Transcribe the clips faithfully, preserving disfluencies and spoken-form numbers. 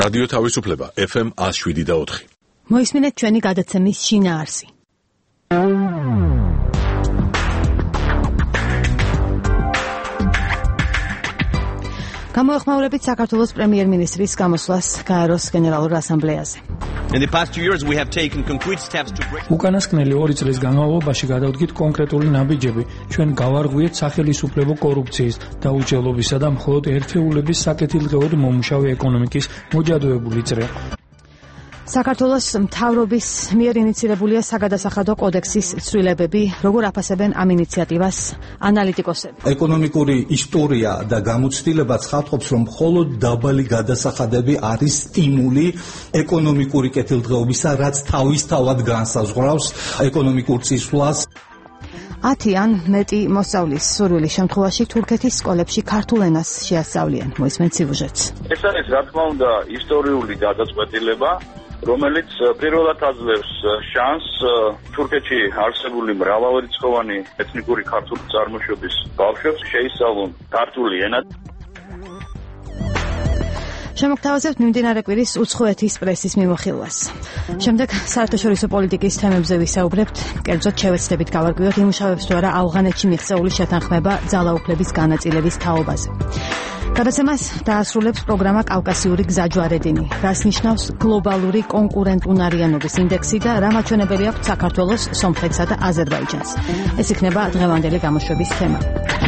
რადიო თავისუფლება ეფ ემ one oh seven და four. მოისმინეთ ჩვენი გადაცემის შინაარსი. გამოეხმაურებით საქართველოს პრემიერ-მინისტრის გამოსვლას გაეროს გენერალურ ასამბლეაზე. In the past two years we have taken concrete steps to break უკანასკნელი ორი წლის განმავლობაში გადავდგით კონკრეტული ნაბიჯები ჩვენ გავარღვიეთ სახელისუფლებო კორუფციის, დაუჯელობისა და მხოლოდ ერთეულების საკეთილდღეოდ მომუშავე ეკონომიკის მოჯადოებული წრე. საქართველოს მთავრობის მიერ ინიცირებულია საგადასახადო კოდექსის ცვლილებები, როგორ აფასებენ ამ ინიციატივას ანალიტიკოსები. ეკონომიკური ისტორია და გამოცდილება ცხადყოფს, რომ მხოლოდ დაბალი გადასახადები არის სტიმული ეკონომიკური კეთილდღეობისა, რაც თავისთავად განსაზღვრავს ეკონომიკურ წინსვლას. ათი ან მეტი მოსწავლის სურვილის შემთხვევაში თურქეთის სკოლებში ქართულ ენას შეასწავლიან. მოისმენთ სიუჟეტს. ეს არის რა თქმა უნდა ისტორიული გადაწყვეტილება, რომელიც პირველად აძლევს შანსს თურქეთში არსებული მრავალრიცხოვანი ეთნიკური ქართული წარმოშობის ბავშვებს შეისწავლონ ქართული ენა. შემოგთავაზებთ მიმდინარე კვირის უცხოეთის პრესის მიმოხილვას. შემდეგ საერთაშორისო პოლიტიკის თემებზე ვისაუბრებთ, კერძოდ შევეცდებით გავარკვიოთ იმუშავებს თუ არა ავღანეთში მიღწეული შეთანხმება ძალაუფლების განაწილების თაობაზე. გადაცემას დაასრულებს პროგრამა კავკასიური გზაჯვარედინი, რას ნიშნავს გლობალური კონკურენტუნარიანობის ინდექსი და რა მაჩვენებელი აქვს საქართველოს, სომხეთსა და აზერბაიჯანს. ეს იქნება დღევანდელი გამოშვების თემა.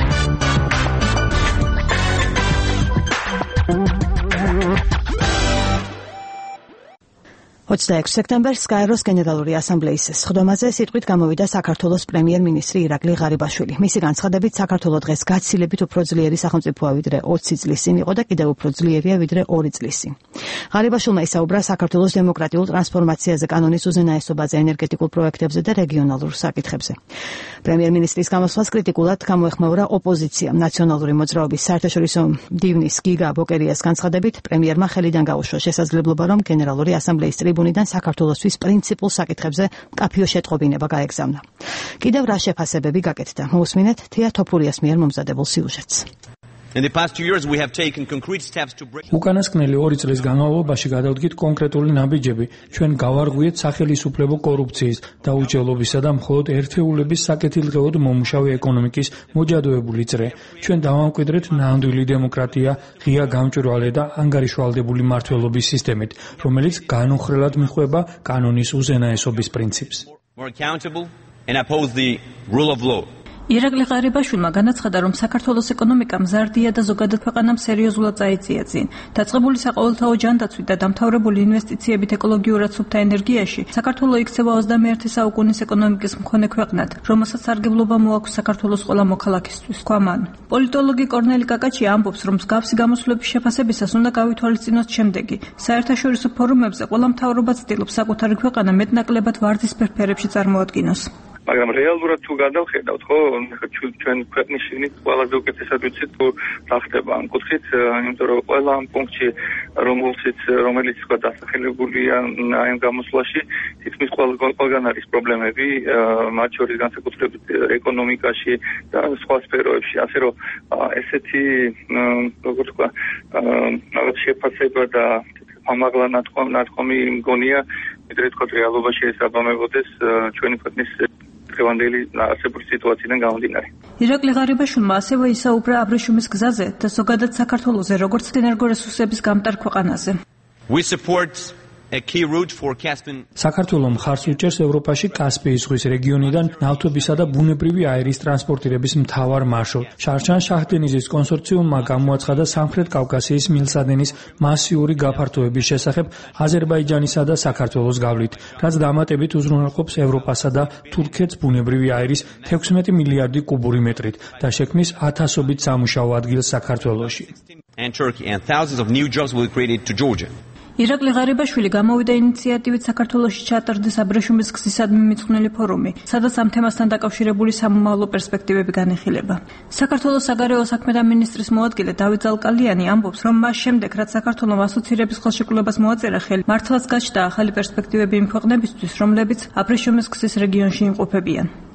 ოცდაექვსი სექტემბერს გაეროს გენერალური ასამბლეის სხდომაზე სიტყვით გამოვიდა საქართველოს პრემიერ-მინისტრი ირაკლი ღარიბაშვილი. მისი განცხადებით, საქართველო დღეს გაცილებით უფრო ძლიერი სახელმწიფოა ვიდრე ოცი წლის წინ იყო და კიდევ უფრო ძლიერია ვიდრე ორი წლის წინ. ღარიბაშვილმა ისაუბრა საქართველოს დემოკრატიულ ტრანსფორმაციაზე, კანონის უზენაესობაზე, ენერგეტიკულ პროექტებზე და რეგიონალურ საკითხებზე. პრემიერ-მინისტრის გამოსვლას კრიტიკულად გამოეხმაურა ოპოზიცია. ნაციონალური მოძრაობის საერთაშორისო მდივნის გიგა ბოკერიას განცხადებით, პრემიერმა ხელიდან გაუშვა შესაძლებლობა, რომ გენერალური ასამბლეის ტრიბუნიდან საქართველოსთვის პრინციპულ საკითხებზე მკაფიო შეტყობინება გაეგზავნა. კიდევ რა შეფასებები გაკეთდა? მოусმინეთ თია თოფურიას მიერ მომზადებულ სიუჟეტს. In the past two years we have taken concrete steps to break უკანასკნელი ორი წლის განმავლობაში გადავდგით კონკრეტული ნაბიჯები ჩვენ გავარღვიეთ სახელისუფლებო კორუფციის, დაუჯელობისა და მხოლოდ ერთეულების საკეთილდღეოდ მომუშავე ეკონომიკის მოჯადოებული წრე. ჩვენ დავამკვიდრეთ ნამდვილი დემოკრატია, ღია გამჭვირვალე და ანგარიშვალდებული მმართველობის სისტემით, რომელიც განუხრელად მიხვება კანონის უზენაესობის პრინციპს. more accountable and oppose the rule of law. ირაკლი ღარიბაშვილმა განაცხადა, რომ საქართველოს ეკონომიკა მზარდია და ზოგადად ქვეყანამ სერიოზულად წაიწია წინ. დაწყებული საყოველთაო ჯანდაცვით და დამთავრებული ინვესტიციებით ეკოლოგიურად სუფთა ენერგიაში, საქართველო იქცევა ოცდამეერთე საუკუნის ეკონომიკის მქონე ქვეყნად, რომელსაც სარგებლობა მოაქვს საქართველოს ყველა მოქალაქისთვის. ქვამან. პოლიტოლოგი კორნელი კაკაჩი ამბობს, რომ მსგავსი გამოსვლების შეფასებისას უნდა გავითვალისწინოთ შემდეგი. საერთაშორისო ფორუმებზე ყველა მთავრობა ცდილობს საკუთარი ქვეყანა მეტნაკლებად ვარდისფერ ფერებში წარმოადგინოს. მაგრამ რეალურად თუ გადავხედავთ, ხო, ჩვენ ქვეყნის შიგნით ყველაზე უკეთესად ვიცით თუ რა ხდება ამ კუთხით, იმიტომ რომ ყველა ამ პუნქტში, რომელშიც რომელიც თქვა დასახელებულია ამ გამოსვლაში, თითქმის ყველგან არის პრობლემები, მათ შორის განსაკუთრებით ეკონომიკაში და სხვა სფეროებში, ასე რომ ესეთი როგორ თქვა, რაღაც შეფასება და ამაღლა ნათქვამი მგონია, ვიდრე თქვა რეალობაში ეს აბამებოდეს ჩვენი ქვეყნის დღევანდელი არსებული სიტუაციიდან გამომდინარე. ირაკლი ღარიბაშვილმა ასევე ისაუბრა აბრეშუმის გზაზე და ზოგადად საქართველოზე, როგორც ენერგორესურსების გამტარ ქვეყანაზე. We support a key route for Caspian. საქართველო მხარს უჭერს ევროპაში კასპიის ზღვის რეგიონიდან ნავთობისა და ბუნებრივი აირის ტრანსპორტირების მთავარ მარშრუტ. შარშან-შაჰდენიზის კონსორციუმმა გამოაცხადა სამხრეთ კავკასიის მილსადენის მასიური გაფართოების შესახებ აზერბაიჯანისა და საქართველოს გავლით, რაც დამატებით უზრუნველყოფს ევროპასა და თურქეთს ბუნებრივი აირის თექვსმეტი მილიარდი კუბური მეტრით და შექმნის ათასობით სამუშაო ადგილს საქართველოში. And Turkey and thousands of new jobs will be created to Georgia. ირაკლი ღარიბაშვილი გამოვიდა ინიციატივით საქართველოში ჩატარდეს აბრეშუმის გზისადმი მიძღვნილი ფორუმი, სადაც ამ თემასთან დაკავშირებული სამომავლო პერსპექტივები განიხილება. საქართველოს საგარეო საქმეთა მინისტრის მოადგილე დავით ზალკალიანი ამბობს, რომ მას შემდეგ, რაც საქართველოს ასოცირების ხელშეკრულებას მოაწერა ხელი, მართლაც გაჩნდა ახალი პერსპექტივები იმ ქვეყნებისთვის, რომლებიც აბრეშუმის გზის რეგიონში იმყოფებიან.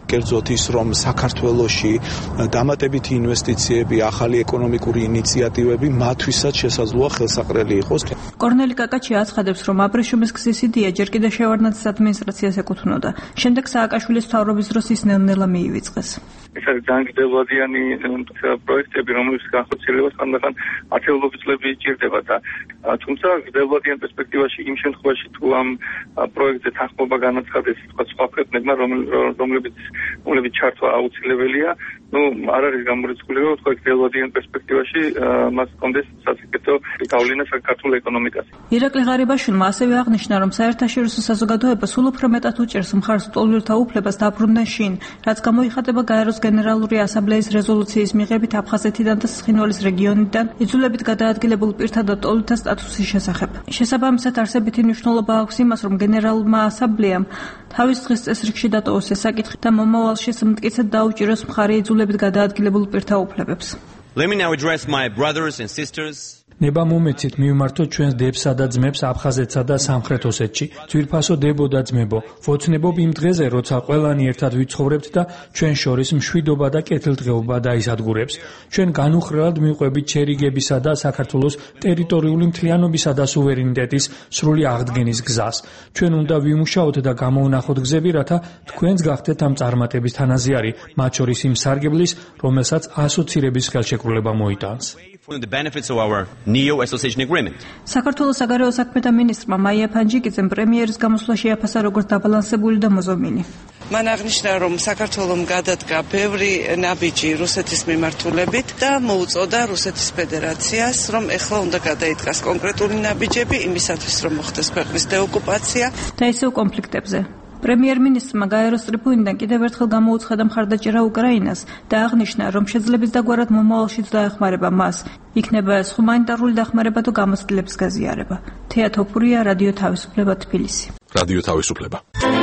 კერძოდ ის რომ საქართველოში დამატებითი ინვესტიციები, ახალი ეკონომიკური ინიციატივები მათთვისაც შესაძლოა ხელსაყრელი იყოს. კორნელი კაკაჩი აცხადებს, რომ აბრეშუმის გზის იდეა ჯერ კიდევ შევარდნაძის ადმინისტრაციას ეკუთვნოდა. შემდეგ სააკაშვილის მთავრობის დროს ის ნელ-ნელა მიივიწყეს. ეს არის ძალიან გრძელვადიანი პროექტები, რომლის განხორციელებას ხანდახან ათეულობით წლები იჭირდება და თუმცა გრძელვადიან პერსპექტივაში იმ შემთხვევაში თუ ამ პროექტზე თანხმობა განაცხადეს თქვა სხვა ქვეყნებმა, რომლებიც რომლებიც ჩართვა აუცილებელია, ну, არ არის გამორიცხული, რომ თქვა გრძელვადიან პერსპექტივაში მას კონდეს სასიკეთო გავლენა საქართველოს ეკონომიკაზე. ირაკლი ღარიბაშვილმა ასევე აღნიშნა, რომ საერთაშორისო საზოგადოება სულ უფრო მეტად უჭერს მხარს ლტოლვილთა უფლებას დაბრუნდნენ შინ, რაც გამოიხატება გაეროს გენერალური ასამბლეის რეზოლუციის მიღებით აფხაზეთიდან და ცხინვალის რეგიონიდან იძულებით გადაადგილებულ პირთა და ლტოლვილთა სტატუსის შესახებ. შესაბამისად, არსებითი მნიშვნელობა აქვს იმას, რომ გენერალურმა ასამბლეამ თავის დღის წესრიგში დატოვოს ეს საკითხი და მომავალში მტკიცედ დაუჭიროს მხარი იძულებით გადაადგილებულ პირთა უფლებებს. Let me now address my brothers and sisters. ნება მომეცით მივმართოთ ჩვენს დებსა და ძმებს აფხაზეთსა და სამხრეთ ოსეთში. ძვირფასო დებო და ძმებო, ვოცნებობ იმ დღეზე, როცა ყველანი ერთად ვიცხოვრებთ და ჩვენ შორის მშვიდობა და კეთილდღეობა დაისადგურებს. ჩვენ განუხრელად მივყვებით ჩერიგებისა და საქართველოს ტერიტორიული მთლიანობისა და სუვერენიტეტის სრული აღდგენის გზას. ჩვენ უნდა ვიმუშაოთ და გამოვნახოთ გზები, რათა თქვენც გახდეთ ამ წარმატების თანაზიარი, მათ შორის იმ სარგებლის, რომელსაც ასოცირების ხელშეკრულება მოიტანს. The benefits of our neo association agreement. საქართველოს საგარეო საქმეთა მინისტრმა მაია ფანჯიკიძემ პრემიერის გამოსვლა შეაფასა როგორც დაბალანსებული და მოზომილი. მან აღნიშნა, რომ საქართველოს გადადგა ბევრი ნაბიჯი რუსეთის მიმართულებით და მოუწოდა რუსეთის ფედერაციას, რომ ეხლა უნდა გადაიდგას კონკრეტული ნაბიჯები იმისათვის, რომ მოხდეს ქვეყნის დეოკუპაცია და ისევ კონფლიქტებზე. პრემიერ-მინისტრმა გაეროს ტრიბუნიდან კიდევ ერთხელ გამოუცხადა მხარდაჭერა უკრაინას და აღნიშნა, რომ შეძლებს დაგვარად მომავალშიც დაეხმარება მას. იქნება ეს ჰუმანიტარული დახმარება თუ გამოცდილების გაზიარება. თეა თოფურია, რადიო თავისუფლება, თბილისი. რადიო თავისუფლება.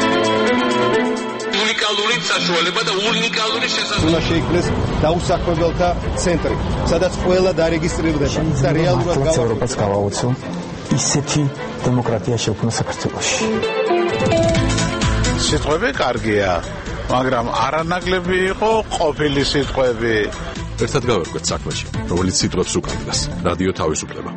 უნიკალური საშუალება და უნიკალური შესაძლებლობა შეიქმნეს დაუსაქმებელთა ცენტრი, სადაც ყველა დარეგისტრირდება და რეალურად ევროპას გავაუწო ისეთი დემოკრატია შექმნა საქართველოში. სიტყვები კარგია, მაგრამ არანაკლები იყო ყოფილი სიტყვები. ერთად გავერკვეთ საქმეში, რომელიც სიტყვებს უკავშირდება. რადიო თავისუფლება.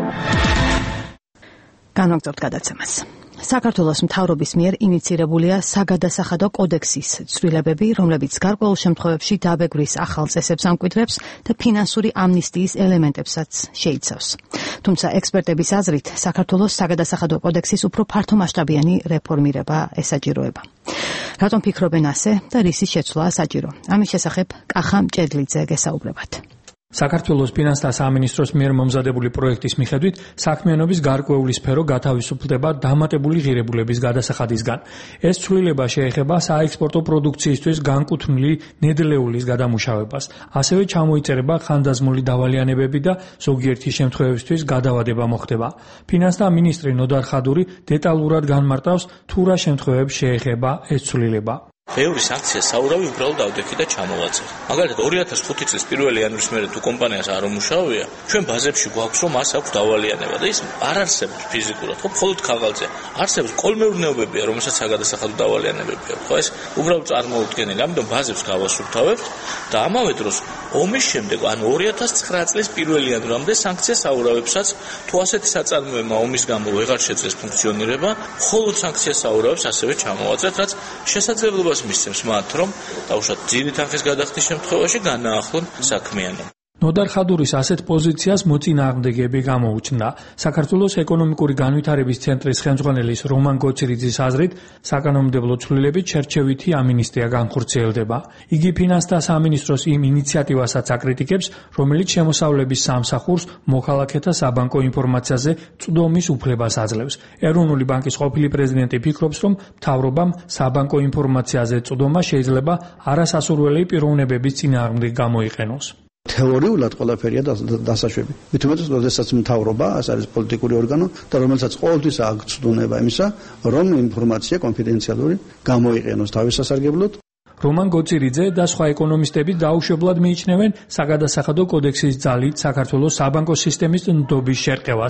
განვაგრძობთ გადაცემას. საქართველოს მთავრობის მიერ ინიცირებულია საგადასახადო კოდექსის ცვლილებები, რომლებიც გარკვეულ შემთხვევებში დაბეგვრის ახალ წესებს ამკვიდრებს და ფინანსური ამნისტიის ელემენტებსაც შეიცავს. თუმცა ექსპერტების აზრით, საქართველოს საგადასახადო კოდექსის უფრო ფართომასშტაბიანი რეფორმირება ესაჭიროება. რატომ ფიქრობენ ასე და რისი შეცვლაა საჭირო? ამის შესახებ კახა მჭედლიძე გესაუბრებათ. საქართველოს ფინანსთა სამინისტროს მიერ მომზადებული პროექტის მიხედვით საქმიანობის გარკვეული სფერო გათავისუფლდება დამატებული ღირებულების გადასახადისგან. ეს ცვლილება შეეხება საექსპორტო პროდუქციისთვის განკუთვნილი ნედლეულის გადამუშავებას. ასევე ჩამოიწერება ხანდაზმული დავალიანებები და ზოგიერთი შემთხვევებისთვის გადავადება მოხდება. ფინანსთა მინისტრი ნოდარ ხადური დეტალურად განმარტავს თუ რა შემთხვევებს შეეხება ეს ცვლილება. ბევრი სანქცია საურავი უბრალოდ ავდექი და ჩამოვაწერ. მაგალითად ორი ათას ხუთი წლის პირველი იანვრის მერე თუ კომპანიას არ უმუშავია, ჩვენ ბაზებში გვაქვს რომ მას აქვს დავალიანება და ის არ არსებობს ფიზიკურად, ხო, მხოლოდ ქაღალდზე. არსებობს კოლმეურნეობებია, რომელსაც საგადასახადო დავალიანებები აქვს. ხო, ეს უბრალოდ წარმოუდგენელი. ამიტომ ბაზებს გავასუფთავებთ და ამავე დროს ომის შემდეგ, ანუ ორი ათას ცხრა წლის პირველი იანვრამდე სანქცია საურავებსაც თუ ასეთი საწარმოებმა ომის გამო ვეღარ შეძლეს ფუნქციონირება, მხოლოდ სანქცია საურავებს ასევე ჩამოვაწერთ, რაც შესაძლებლობას მისცემს მათ, რომ დაუშვათ ძირი თანხის გადახდის შემთხვევაში განაახლონ საქმიანობა. ნოდარ ხადურის ასეთ პოზიციას მოწინააღმდეგეები გამოუჩნდა. საქართველოს ეკონომიკური განვითარების ცენტრის ხელმძღვანელის რომან გოცირიძის აზრით, საკანონმდებლო ცვლილებით შერჩევითი ამინისტია განხორციელდება. იგი ფინანსთა სამინისტროს იმ ინიციატივასაც აკრიტიკებს, რომელიც შემოსავლების სამსახურს მოქალაქეთა საბანკო ინფორმაციაზე წვდომის უფლებას აძლევს. ეროვნული ბანკის ყოფილი პრეზიდენტი ფიქრობს, რომ მთავრობამ საბანკო ინფორმაციაზე წვდომა შეიძლება არასასურველი პიროვნებების წინააღმდეგ გამოიყენოს. თეორიულად ყველაფერია დასაშვები. მით უმეტეს, როდესაც მთავრობა, ეს არის პოლიტიკური ორგანო და რომელსაც ყოველთვის აქვს ცდონება იმისა, რომ ინფორმაცია კონფიდენციალური გამოიყენოს თავის სასარგებლოდ. რომან გოცირიძე და სხვა ეკონომისტები დაუშვებლად მიიჩნევენ საგადასახადო კოდექსის ძალით საქართველოს საბანკო სისტემის ნდობის შერყევას.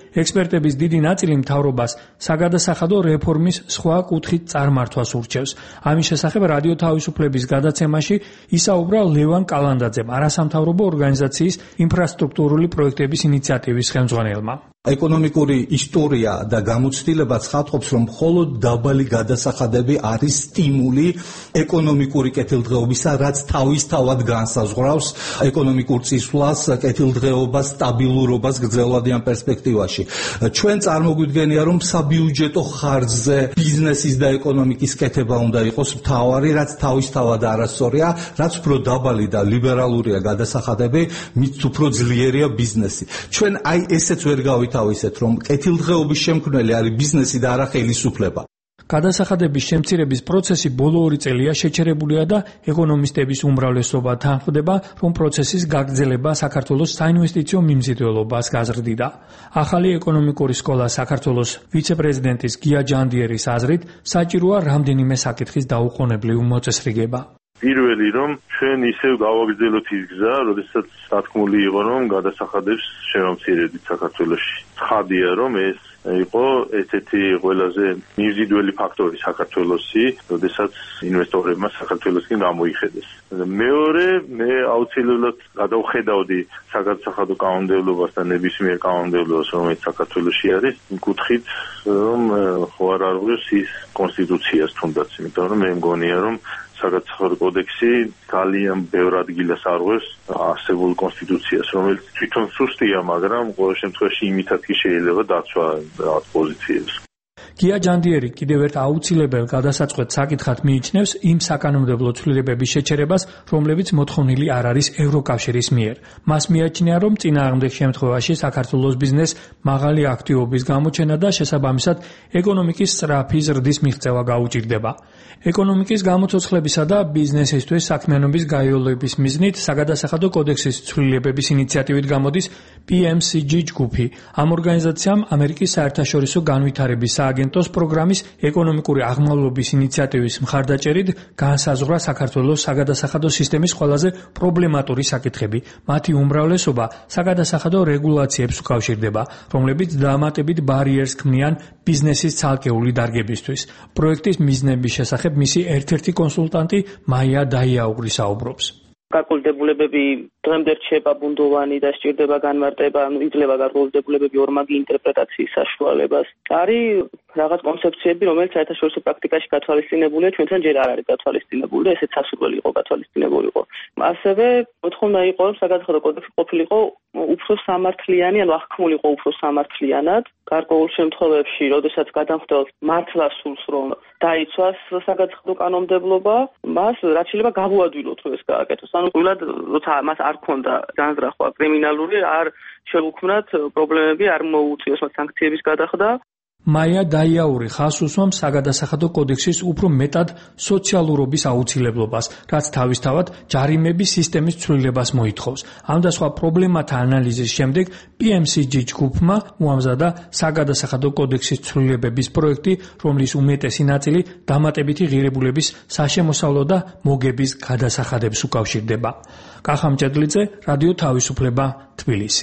ექსპერტების დიდი ნაწილი მთავრობას საგადასახადო რეფორმის სხვა კუთხით წარმართვას ურჩევს. ამის შესახებ რადიო თავისუფლების გადაცემაში ისაუბრა ლევან კალანდაძემ, არასამთავრობო ორგანიზაციის ინფრასტრუქტურული პროექტების ინიციატივის ხელმძღვანელმა. ეკონომიკური ისტორია და გამოცდილება ცხადყოფს, რომ მხოლოდ დაბალი გადასახადები არის სტიმული ეკონომიკური კეთილდღეობისა, რაც თავისთავად განსაზღვრავს ეკონომიკურ წისვლას, კეთილდღეობას, სტაბილურობას გრძელვადიან პერსპექტივაში. ჩვენ წარმოგვიდგენია, რომ საბიუჯეტო ხარჯზე ბიზნესის და ეკონომიკის კეთება უნდა იყოს მთავარი, რაც თავისთავად არასწორია, რაც უფრო დაბალი და ლიბერალურია გადასახადები, მით უფრო ძლიერია ბიზნესი. ჩვენ აი ესეც ვერ თავისეთ, რომ კეთილდღეობის შემქმნელი არის ბიზნესი და არა ხელისუფლება. გადასახადების შემცირების პროცესი ბოლო ორი წელია შეჩერებულია და ეკონომისტების უმრავლესობა თანხმდება, რომ პროცესის გაგრძელება საქართველოს საინვესტიციო მიმზიდველობას გაზრდიდა. ახალი ეკონომიკური სკოლა საქართველოს ვიცე-პრეზიდენტის გია ჯანდიერის აზრით, საჭიროა რამდენიმე საკითხის დაუყოვნებლივ მოწესრიგება. პირველი რომ ჩვენ ისევ გავაგრძელოთ ის გზა, როდესაც სათქმული იყო რომ გადასახადებს შევამცირებდით საქართველოში. ცხადია რომ ეს იყო ერთ-ერთი ყველაზე მიმზიდველი ფაქტორი საქართველოსი, როდესაც ინვესტორებმა საქართველოსკენ გამოიხედეს. მეორე, მე აუცილებლად გადავხედავდი საგადასახადო კანონმდებლობას და ნებისმიერ კანონმდებლობას, რომელიც საქართველოში არის, კუთხით რომ ხო არ არის ის კონსტიტუციას თუნდაც, იმიტომ რომ მე მგონია რომ საგადასახადო კოდექსი ძალიან ბევრ ადგილას არღვევს არსებულ კონსტიტუციას, რომელიც თვითონ სუსტია, მაგრამ ყოველ შემთხვევაში იმითაც კი შეიძლება დაცვა რაღაც პოზიციებს. გია ჯანდიერი კიდევ ერთ აუცილებელ გადასაწყვეტ საკითხად მიიჩნევს იმ საკანონმდებლო ცვლილებების შეჩერებას, რომლებიც მოთხოვნილი არ არის ევროკავშირის მიერ. მას მიაჩნია, რომ წინააღმდეგ შემთხვევაში საქართველოს ბიზნეს მაღალი აქტივობის გამოჩენა და შესაბამისად ეკონომიკის სწრაფი ზრდის მიღწევა გაუჭირდება. ეკონომიკის გამოცოცხლებისა და ბიზნესისთვის საქმიანობის გაიოლების მიზნით საგადასახადო კოდექსის ცვლილებების ინიციატივით გამოდის პი ემ სი ჯი ჯგუფი. ამ ორგანიზაციამ ამერიკის საერთაშორისო განვითარების სააგენტოს პროგრამის ეკონომიკური აღმავლობის ინიციატივის მხარდაჭერით განსაზღვრა საქართველოს საგადასახადო სისტემის ყველაზე პრობლემატური საკითხები. მათი უმრავლესობა საგადასახადო რეგულაციებს უკავშირდება, რომლებიც დამატებით ბარიერს ქმნიან ბიზნესის ცალკეული დარგებისთვის. პროექტის მიზნების შესახებ მისი ერთ-ერთი კონსულტანტი მაია დაიაუგრი საუბრობს. გაკულდებულებები დღემდე რჩება ბუნდოვანი და სჭირდება განმარტება, ანუ იძლევა გაკულდებულებები ორმაგი ინტერპრეტაციის საშუალებას. არის რაღაც კონცეფციები, რომელიც საერთაშორისო პრაქტიკაში გათვალისწინებულია, ჩვენთან ჯერ არ არის გათვალისწინებული და ესეც სასურველი იყო გათვალისწინებულიყო. ასევე მოთხოვნა იყო, რომ საგადასახადო კოდექსი ყოფილიყო უფრო სამართლიანი, ანუ აღქმულიყო უფრო სამართლიანად. გარკვეულ შემთხვევებში, როდესაც გადამხდელს მართლა სურს, რომ დაიცვას საგადასახადო კანონმდებლობა, მას რაც შეიძლება გავუადვილოთ, რომ ეს გააკეთოს. ანუ ყვილად, როცა მას არ ქონდა განზრახვა კრიმინალური, არ შეუქმნათ პრობლემები, არ მოუწიოს მათ სანქციების გადახდა. მაია დაიაური ხაზს უსვამს საგადასახადო კოდექსის უფრო მეტად სოციალურობის აუცილებლობას, რაც თავისთავად ჯარიმების სისტემის ცვლილებას მოითხოვს. ამ და სხვა პრობლემათა ანალიზის შემდეგ პი ემ სი ჯი ჯგუფმა უამზადა საგადასახადო კოდექსის ცვლილებების პროექტი, რომლის უმეტესი ნაწილი დამატებითი ღირებულების საშემოსავლო და მოგების გადასახადებს უკავშირდება. კახა მჭედლიძე, რადიო თავისუფლება, თბილისი.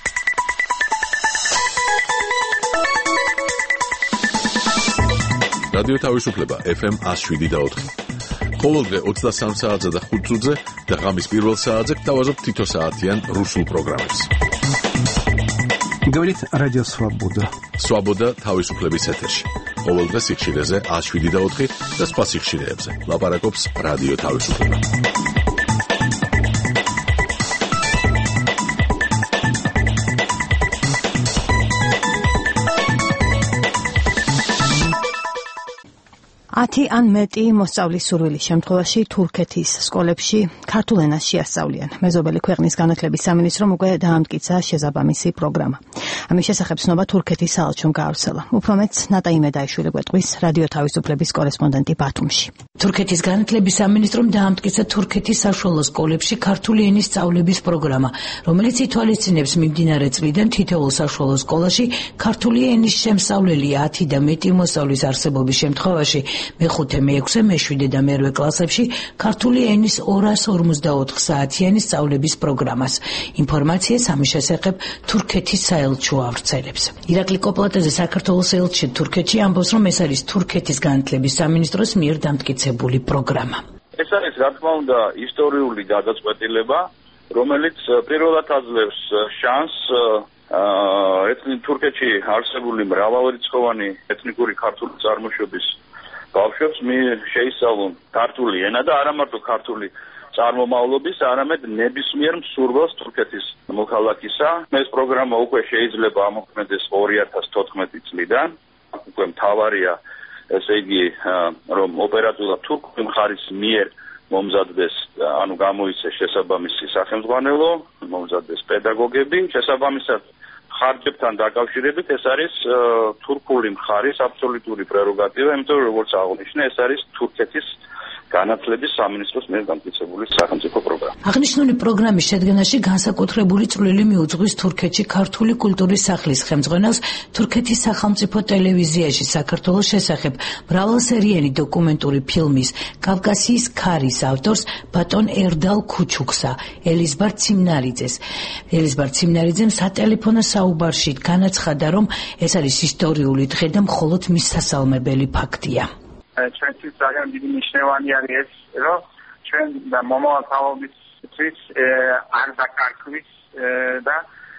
რადიო თავისუფლება ეფ ემ one oh seven და four. ყოველდღე ოცდასამ საათზე და ხუთ წუთზე და ღამის პირველ საათზე გთავაზობთ თითო საათიან რუსულ პროგრამებს. Говорит Радио Свобода. Свобода თავისუფლების ეთერში. ყოველდღე სიხშირეზე one oh seven და four და სხვა სიხშირეებზე. ლაპარაკობს რადიო თავისუფლება. ათი ან მეტი მოსწავლის სურვილის შემთხვევაში თურქეთის სკოლებში ქართულ ენას შეასწავლიან. მეზობელი ქვეყნის განათლების სამინისტრომ უკვე დაამტკიცა შესაბამისი პროგრამა. ამის შესახებ ცნობა თურქეთის საელჩომ გაავრცელა. უფრო მეტს ნატა იმედაიშვილი გვეტყვის რადიო თავისუფლების კორესპონდენტი ბათუმში. თურქეთის განათლების სამინისტრომ დაამტკიცა თურქეთის საშუალო სკოლებში ქართული ენის სწავლების პროგრამა, რომელიც ითვალისწინებს მიმდინარე წლიდან თითოეულ საშუალო სკოლაში ქართული ენის შემსწავლელი ათი და მეტი მოსწავლის არსებობის შემთხვევაში მეხუთე, მეექვსე, მეშვიდე და მერვე კლასებში ქართული ენის ორას ორმოცდაოთხ საათიანი სწავლების პროგრამას. ინფორმაციას ამის შესახებ თურქეთის საელჩო ავრცელებს. ირაკლი კოპლატაძე საქართველოს ელჩი თურქეთში ამბობს, რომ ეს არის თურქეთის განათლების სამინისტროს მიერ დამტკიცებული პროგრამა. ეს არის რა თქმა უნდა ისტორიული გადაწყვეტილება, რომელიც პირველად აძლევს შანსს ეთნიკ თურქეთში არსებული მრავალრიცხოვანი ეთნიკური ქართული წარმოშობის ბავშვებს შეისწავლონ ქართული ენა და არა მარტო ქართული წარმომავლობის, არამედ ნებისმიერ მსურველს თურქეთის მოქალაქისა. ეს პროგრამა უკვე შეიძლება ამოქმედეს ორი ათას თოთხმეტი წლიდან. უკვე მთავარია ესე იგი რომ ოპერატიულად თურქული მხარის მიერ მომზადდეს, ანუ გამოიცეს შესაბამისი სახელმძღვანელო, მომზადდეს პედაგოგები, შესაბამისად ხარჯებთან დაკავშირებით ეს არის თურქული მხარის აბსოლუტური პრეროგატივა, იმიტომ რომ როგორც აღნიშნე, ეს არის თურქეთის განათლების სამინისტროს მიერ დამტკიცებული სახელმწიფო პროგრამა. აღნიშნული პროგრამის შედგენაში განსაკუთრებული წვლილი მიუძღვის თურქეთში ქართული კულტურის სახლის ხელმძღვანელს თურქეთის სახელმწიფო ტელევიზიაში საქართველოს შესახებ მრავალსერიანი დოკუმენტური ფილმის კავკასიის ქარის ავტორს ბატონ ერდალ ქუჩუქსა, ელიზბარ ციმნარიძეს. ელიზბარ ციმნარიძემ სატელეფონო საუბარში განაცხადა, რომ ეს არის ისტორიული დღე და მხოლოდ მის სასალმებელი ფაქტია. ჩვენთვის ძალიან დიდი მნიშვნელოვანი არის ეს, რომ ჩვენ მომავალ თაობისთვის არ დაკარგვის და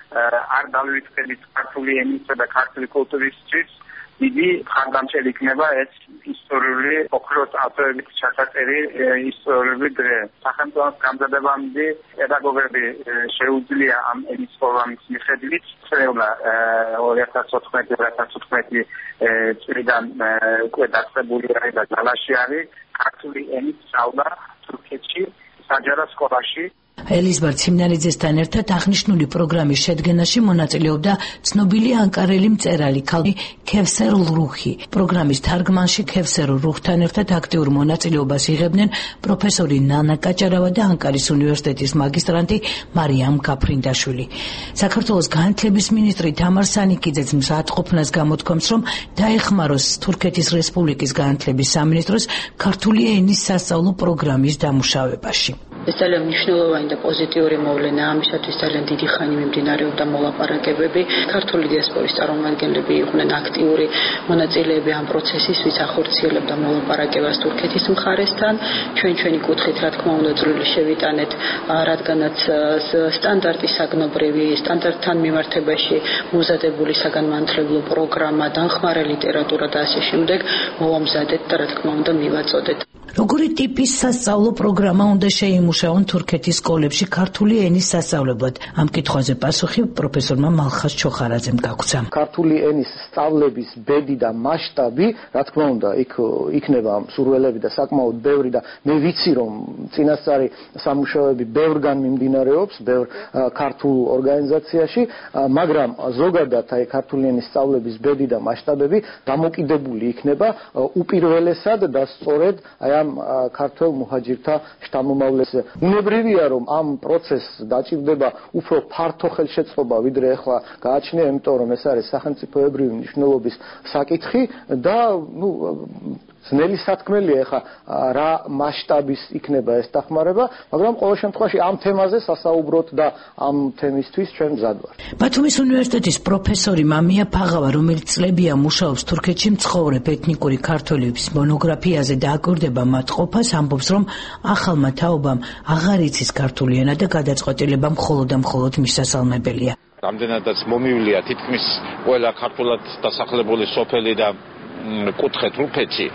არ დავივიწყდებით ქართული ენისა და ქართული კულტურისთვის დიდი ხარდამჭერი იქნება ეს ისტორიული ოქროს ავტორებით ჩასაწერი ისტორიული დღე. სახელმწიფოს გამზადებამდე პედაგოგები შეუძლია ამ ენის პროგრამის მიხედვით წრეულა ორი ათას ოთხმეტი ორი ათას ութმეტი წლიდან უკვე დაწყებული არის და ძალაში არის ქართული ენის სწავლა თურქეთში საჯარო სკოლაში. ელიზბარ ციმნარიძესთან ერთად აღნიშნული პროგრამის შედგენაში მონაწილეობდა ცნობილი ანკარელი მწერალი ქალბატონი ქევსერ ლრუხი. პროგრამის თარგმანში ქევსერ ლრუხთან ერთად აქტიურ მონაწილეობას იღებდნენ პროფესორი ნანა კაჭარავა და ანკარის უნივერსიტეტის მაგისტრანტი მარიამ გაფრინდაშვილი. საქართველოს განათლების მინისტრი თამარ სანიკიძეც მზადყოფნას გამოთქვამს, რომ დაეხმაროს თურქეთის რესპუბლიკის განათლების სამინისტროს ქართული ენის სასწავლო პროგრამის დამუშავებაში. ეს ძალიან მნიშვნელოვანი და პოზიტიური მოვლენა, ამისათვის ძალიან დიდი ხანი მიმდინარეობდა მოლაპარაკებები. ქართული დიასპორის წარმომადგენლები იყვნენ აქტიური მონაწილეები ამ პროცესის, ვის ახორციელებდა მოლაპარაკებას თურქეთის მხარესთან. ჩვენ ჩვენი კუთხით, რა თქმა უნდა, წვლილი შევიტანეთ, რადგანაც სტანდარტი საგნობრივი, სტანდარტთან მიმართებაში მომზადებული საგანმანათლებლო პროგრამა, დამხმარე ლიტერატურა და ასე შემდეგ მოვამზადეთ და რა თქმა უნდა მივაწოდეთ. როგორი ტიპის სასწავლო პროგრამა უნდა შეიმუშაონ თურქეთის სკოლებში ქართული ენის სასწავლებლად? ამ კითხვაზე პასუხი პროფესორმა მალხაზ ჩოხარაძემ გაგვცა. ქართული ენის სწავლების ბედი და მასშტაბი, რა თქმა უნდა, იქ იქნება მსურველები და საკმაოდ ბევრი და მე ვიცი, რომ წინასწარი სამუშაოები ბევრგან მიმდინარეობს, ბევრ ქართულ ორგანიზაციაში, მაგრამ ზოგადად აი ქართული ენის სწავლების ბედი და მასშტაბები დამოკიდებული იქნება უპირველესად და სწორედ აი ამ ქართულ მუჰაჯირთა შთამომავლებზე. უნებრივია, რომ ამ პროცესს დაჭირდება უფრო ფართო ხელშეწყობა, ვიდრე ახლა გააჩნია, იმიტომ რომ ეს არის სახელმწიფოებრივი მნიშვნელობის საკითხი და ნუ ძნელი სათქმელია ახლა რა მასშტაბის იქნება ეს დახმარება, მაგრამ ყოველ შემთხვევაში ამ თემაზე სასაუბროთ და ამ თემისთვის ჩვენ მზად ვართ. ბათუმის უნივერსიტეტის პროფესორი მამია ფაღავა, რომელიც წლებია მუშაობს თურქეთში მცხოვრებ ეთნიკური ქართველების მონოგრაფიაზე და აკვირდება მათ ყოფას, ამბობს, რომ ახალმა თაობამ აღარ იცის ქართული ენა და გადაწყვეტილება მხოლოდ და მხოლოდ მის სასალმებელია. რამდენადაც მომივლია თითქმის ყველა ქართულად დასახლებული სოფელი და კუთხე თურქეთში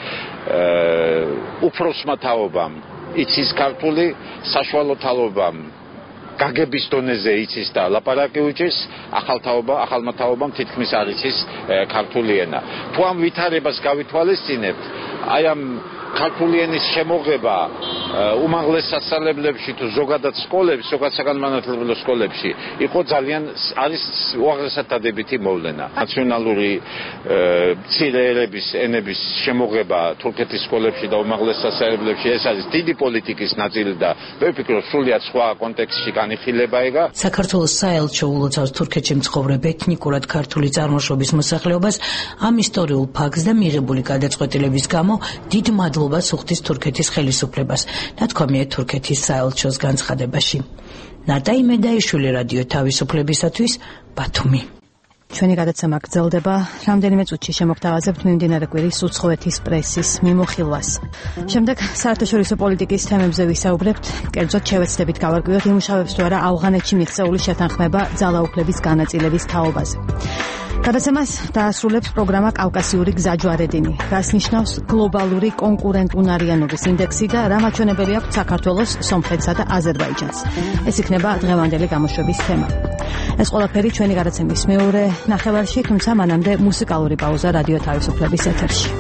უფროსმა თაობამ იცის ქართული, საშუალო თაობამ გაგების დონეზე იცის და ლაპარაკი უჭირს, ახალ თაობა, ახალმა თაობამ თითქმის არ იცის ქართული ენა. თუ ამ ვითარებას გავითვალისწინებთ, აი ამ ქართული ენის შემოღება უმაღლეს სასწავლებლებში თუ ზოგადად სკოლებში, ზოგადად საგანმანათლებლო სკოლებში იყო ძალიან არის უაღრესად დადებითი მოვლენა. ნაციონალური მცირეერების ენების შემოღება თურქეთის სკოლებში და უმაღლეს სასწავლებლებში ეს არის დიდი პოლიტიკის ნაწილი და მე ვფიქრობ სრულიად სხვა კონტექსტში განიხილება ეგა. საქართველოს საელჩო ულოცავს თურქეთში მცხოვრებ ეთნიკურად ქართული წარმოშობის მოსახლეობას ამ ისტორიულ ფაქტს და მიღებული გადაწყვეტილების გამო დიდ მადლობას უხდის თურქეთის ხელისუფლებას. ნათქვამია თურქეთის საელჩოს განცხადებაში. ნატა იმედაიშვილი რადიო თავისუფლებისათვის ბათუმი. ჩვენი გადაცემა გრძელდება. რამდენიმე წუთში შემოგთავაზებთ მიმდინარე კვირის უცხოეთის პრესის მიმოხილვას. შემდეგ საერთაშორისო პოლიტიკის თემებზე ვისაუბრებთ. კერძოდ შევეცდებით გავარკვიოთ იმუშავებს თუ არა ავღანეთში მიღწეული შეთანხმება ძალაუფლების განაწილების თაობაზე. გადაცემას დაასრულებს პროგრამა კავკასიური გზაჯვარედინი, რაც ნიშნავს გლობალური კონკურენტუნარიანობის ინდექსი და რა მაჩვენებელი აქვს საქართველოს, სომხეთსა და აზერბაიჯანს. ეს იქნება დღევანდელი გამოშვების თემა. ეს ყველაფერი ჩვენი გადაცემის მეორე ნახევარში, თუმცა მანამდე მუსიკალური პაუზა რადიო თავისუფლების ეთერში.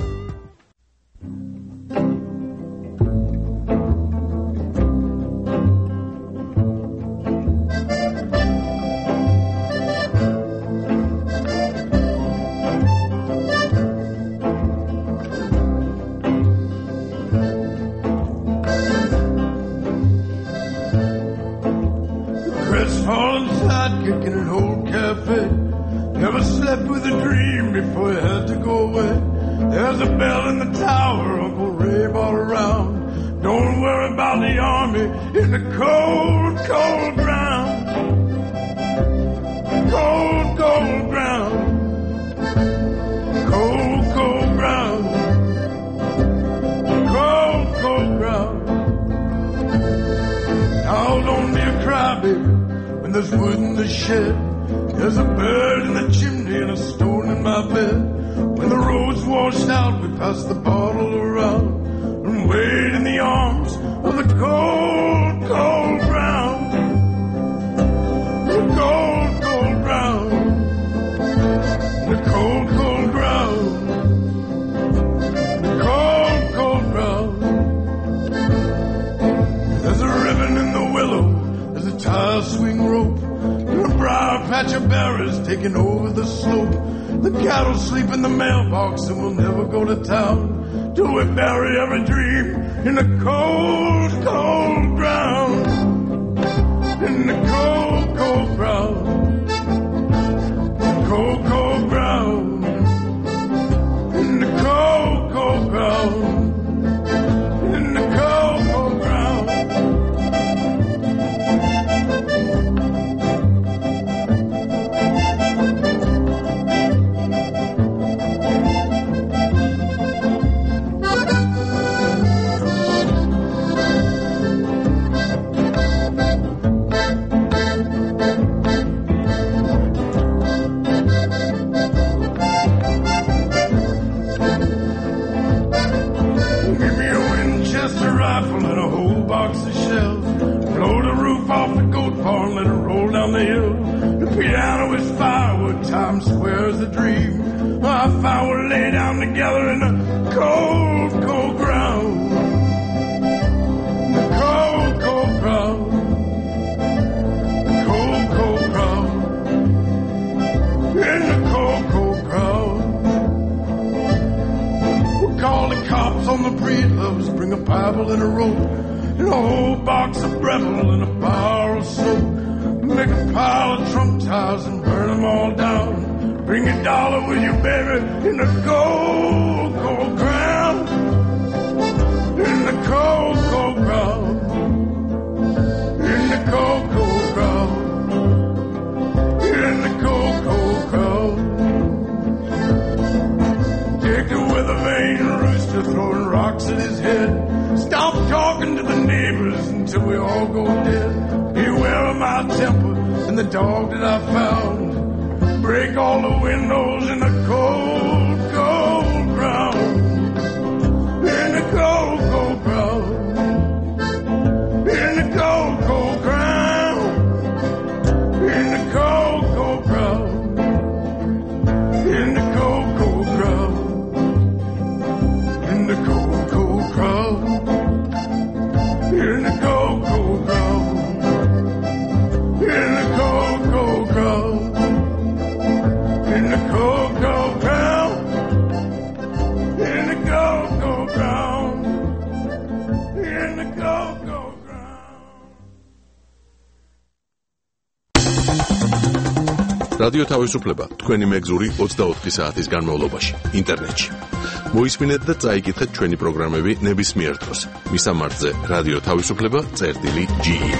რადიო თავისუფლება თქვენი მეგზური ოცდაოთხი საათის განმავლობაში ინტერნეტში. მოისმინეთ და წაიკითხეთ ჩვენი პროგრამები ნებისმიერ დროს. მისამართზე რადიო თავისუფლება წერტილი ჯი ი.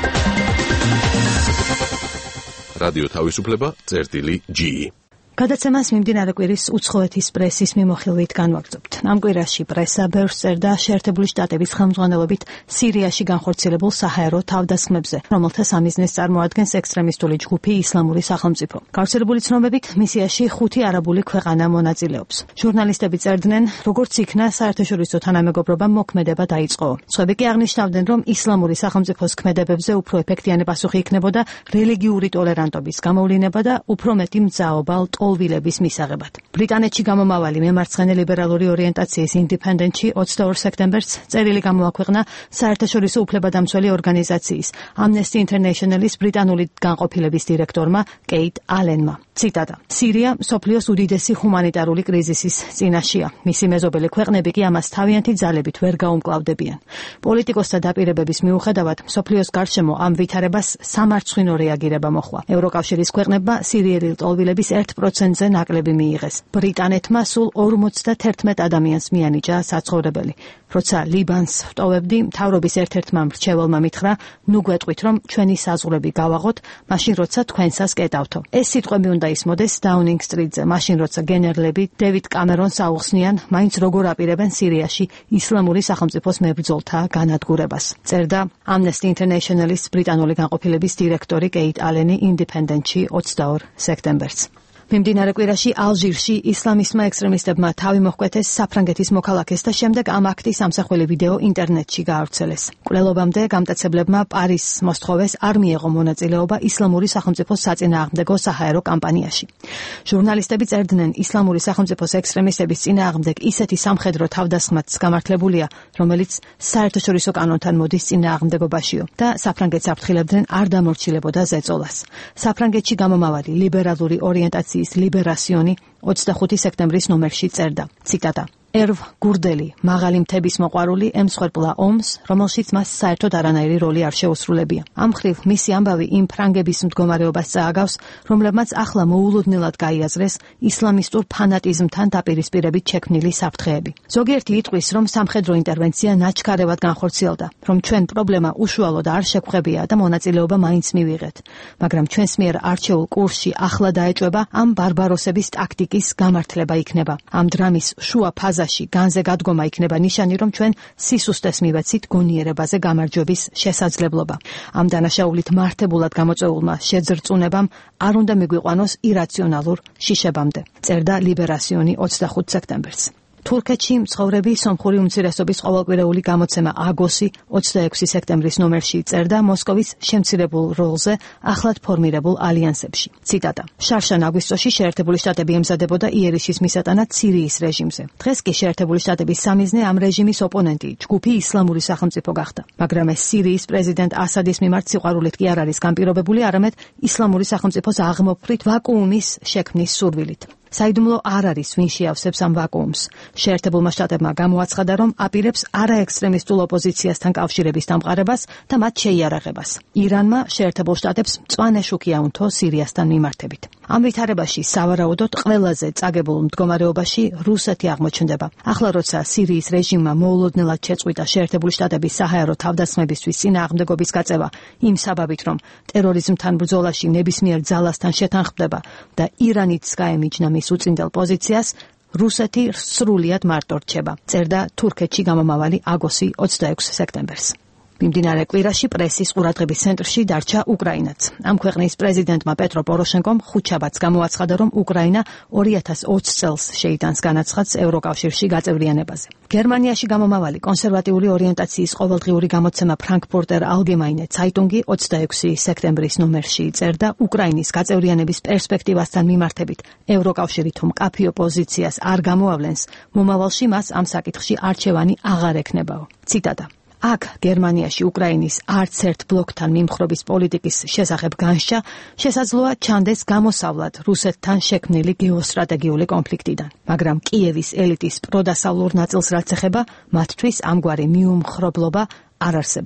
რადიო თავისუფლება წერტილი ჯი ი. გადაცემას მიმდინარე კვირის უცხოეთის პრესის მიმოხილვით განვაგრძობთ. ამ კვირაში პრესა ბევრს წერდა შეერთებული შტატების ხელმძღვანელობით სირიაში განხორციელებულ საჰაერო თავდასხმებზე, რომელთა სამიზნეს წარმოადგენს ექსტრემისტული ჯგუფი ისლამური სახელმწიფო. გავრცელებული ცნობებით, მისიაში ხუთი არაბული ქვეყანა მონაწილეობს. ჟურნალისტები წერდნენ, როგორც იქნა საერთაშორისო თანამეგობრობამ მოქმედება დაიწყო. სხვები კი აღნიშნავდნენ, რომ ისლამური სახელმწიფოს ქმედებებზე უფრო ეფექტიანი პასუხი იქნებოდა რელიგიური ტოლერანტობის გამოვლინება და უფრო მეტი მძაობა ტოლვილების მისაღებად. ბრიტანეთში გამომავალი მემარცხენე ლიბერალური ორიენტაციის ინდიპენდენტში ოცდაორ სექტემბერს წერილი გამოაქვეყნა საერთაშორისო უფლებადამცველი ორგანიზაციის Amnesty International-ის ბრიტანული განყოფილების დირექტორმა კეიტ ალენმა. ციტატა: სირია მსოფლიოს უდიდესი ჰუმანიტარული კრიზისის წინაშეა. მისი მეზობელი ქვეყნები კი ამას თავიანთი ძალებით ვერ გაუმკლავდებიან. პოლიტიკოსთა დაპირებების მიუხედავად, მსოფლიოს გარშემო ამ ვითარებას სამარცხვინო რეაგირება მოხდა. ევროკავშირის ქვეყნებმა სირიელი ტოლვილების ერთ პროცენტზე ნაკლები მიიღეს. ბრიტანეთმა სულ ორმოცდაერთმეტ ადამიანს მიანიჭა საცხოვრებელი. როცა ლიბანს ვტოვებდი, მთავრობის ერთ-ერთმა მრჩეველმა მითხრა, ნუ გვეტყვით, რომ ჩვენი საზღვრები გავაღოთ, მაშინ როცა თქვენსას კეტავთო. ეს სიტყვები უნდა ისმოდეს დაუნინგ სტრიტზე, მაშინ როცა გენერლები დევიდ კამერონს აუხსნიან, მაინც როგორ აპირებენ სირიაში ისლამური სახელმწიფოს მებრძოლთა განადგურებას. წერდა Amnesty International-ის ბრიტანული განყოფილების დირექტორი კეიტ ალენი ინდიპენდენტში ოცდაორ სექტემბერს. მიმდინარე კვირაში ალჟირში ისლამისტმა ექსტრემისტებმა თავი მოჰკვეთეს საფრანგეთის მოქალაქეს და შემდეგ ამ აქტის ამსახველი ვიდეო ინტერნეტში გაავრცელეს. მკვლელობამდე გამტაცებლებმა პარიზს მოსთხოვეს არ მიეღო მონაწილეობა ისლამური სახელმწიფოს საწინააღმდეგო საჰაერო კამპანიაში. ჟურნალისტები წერდნენ, ისლამური სახელმწიფოს ექსტრემისტების წინააღმდეგ ისეთი სამხედრო თავდასხმაც გამართლებულია, რომელიც საერთაშორისო კანონთან მოდის წინააღმდეგობაშიო და საფრანგეთს აფრთხილებდნენ არ დამორჩილებოდა ზეწოლას. საფრანგეთში გამომავალი ლიბერალური ორიენტაციის ლიბერასიონი ოცდახუთი სექტემბრის ნომერში წერდა. ციტატა: ერვ გურდელი, მაღალი მთების მოყვარული ემსხვერპლა ომს, რომელშიც მას საერთოდ არანაირი როლი არ შეუსრულებია. ამ მხრივ მისი ამბავი იმ ფრანგების მდგომარეობას წააგავს, რომლებმაც ახლა მოულოდნელად გაიაზრეს ისლამისტურ ფანატიზმთან დაპირისპირებით შექმნილი საფრთხეები. ზოგიერთი იტყვის, რომ სამხედრო ინტერვენცია ნაჩქარევად განხორციელდა, რომ ჩვენ პრობლემა უშუალოდ არ შეგვხვებია და მონაწილეობა მაინც მივიღეთ. მაგრამ ჩვენს მიერ არჩეულ კურსში ახლა დაეჭვება ამ ბარბაროსების ტაქტიკის გამართლება იქნება. ამ დრამის შუა ფაზაში განზე გადგომა იქნება ნიშანი, რომ ჩვენ სისუსტეს მივეცით გონიერებაზე გამარჯვების შესაძლებლობა. ამ დანაშაულით მართებულად გამოწვეულმა შეძრწუნებამ არ უნდა მიგვიყვანოს ირაციონალურ შიშებამდე. წერდა ლიბერასიონი ოცდახუთ სექტემბერს. თურქეთში მცხოვრები სომხური უმცირესობის ყოველკვირეული გამოცემა აგოსი ოცდაექვსი სექტემბრის ნომერში წერდა მოსკოვის შემცირებულ როლზე ახლად ფორმირებულ ალიანსებში. ციტატა: შარშან აგვისტოში შეერთებული შტატები ემზადებოდა იერიშის მისატანად სირიის რეჟიმზე. დღეს კი შეერთებული შტატების სამიზნე ამ რეჟიმის ოპონენტი, ჯგუფი ისლამური სახელმწიფო გახდა. მაგრამ ეს სირიის პრეზიდენტ ასადის მიმართ სიყვარულით კი არ არის განპირობებული, არამედ ისლამური სახელმწიფოს აღმოფრით ვაკუუმის შექმნის სურვილით. საიდუმლო არ არის, ვინ შეავსებს ამ ვაკუუმს. შეერთებულმა შტატებმა გამოაცხადა, რომ აპირებს არაექსტრემისტულ ოპოზიციასთან კავშირების დამყარებას და მათ შეიარაღებას. ირანმა შეერთებულ შტატებს მწვანე შუქი აუნთო სირიასთან მიმართებით. ამ ვითარებაში სავარაუდოდ ყველაზე წაგებულ მდგომარეობაში რუსეთი აღმოჩნდება. ახლა როცა სირიის რეჟიმმა მოულოდნელად შეწყვიტა შეერთებული შტატების საჰაერო თავდასხმებისთვის წინააღმდეგობის გაწევა იმ საბაბით, რომ ტერორიზმთან ბრძოლაში ნებისმიერ ძალასთან შეთანხმდება და ირანიც გაემიჯნა მის უწინდელ პოზიციას, რუსეთი სრულიად მარტო რჩება. წერდა თურქეთში გამომავალი აგოსი ოცდაექვსი სექტემბერს. მიმდინარე კვირაში პრესის ყურადღების ცენტრში დარჩა უკრაინაც. ამ ქვეყნის პრეზიდენტმა პეტრო პოროშენკომ ხუთშაბათს გამოაცხადა, რომ უკრაინა ორი ათას ოცი წელს შეიტანს განაცხადს ევროკავშირში გაწევრიანებაზე. გერმანიაში გამომავალი კონსერვატიული ორიენტაციის ყოველდღიური გამოცემა ფრანკფურტერ ალგემაინე ცაიტუნგი ოცდაექვსი სექტემბრის ნომერში წერდა, უკრაინის გაწევრიანების პერსპექტივასთან მიმართებით ევროკავშირი თუ მკაფიო პოზიციას არ გამოავლენს, მომავალში მას ამ საკითხში არჩევანი აღარ ექნებაო. ციტატა: აქ გერმანიაში უკრაინის არც ერთ ბლოკთან მიმხრობის პოლიტიკის შესახებ განსჯა შესაძლოა ჩანდეს გამოსავლად რუსეთთან შექმნილი გეოსტრატეგიული კონფლიქტიდან. მაგრამ კიევის ელიტის პროდასავლურ ნაწილს რაც ეხება, მათთვის ამგვარი მიუმხრობლობა არ არსებობს.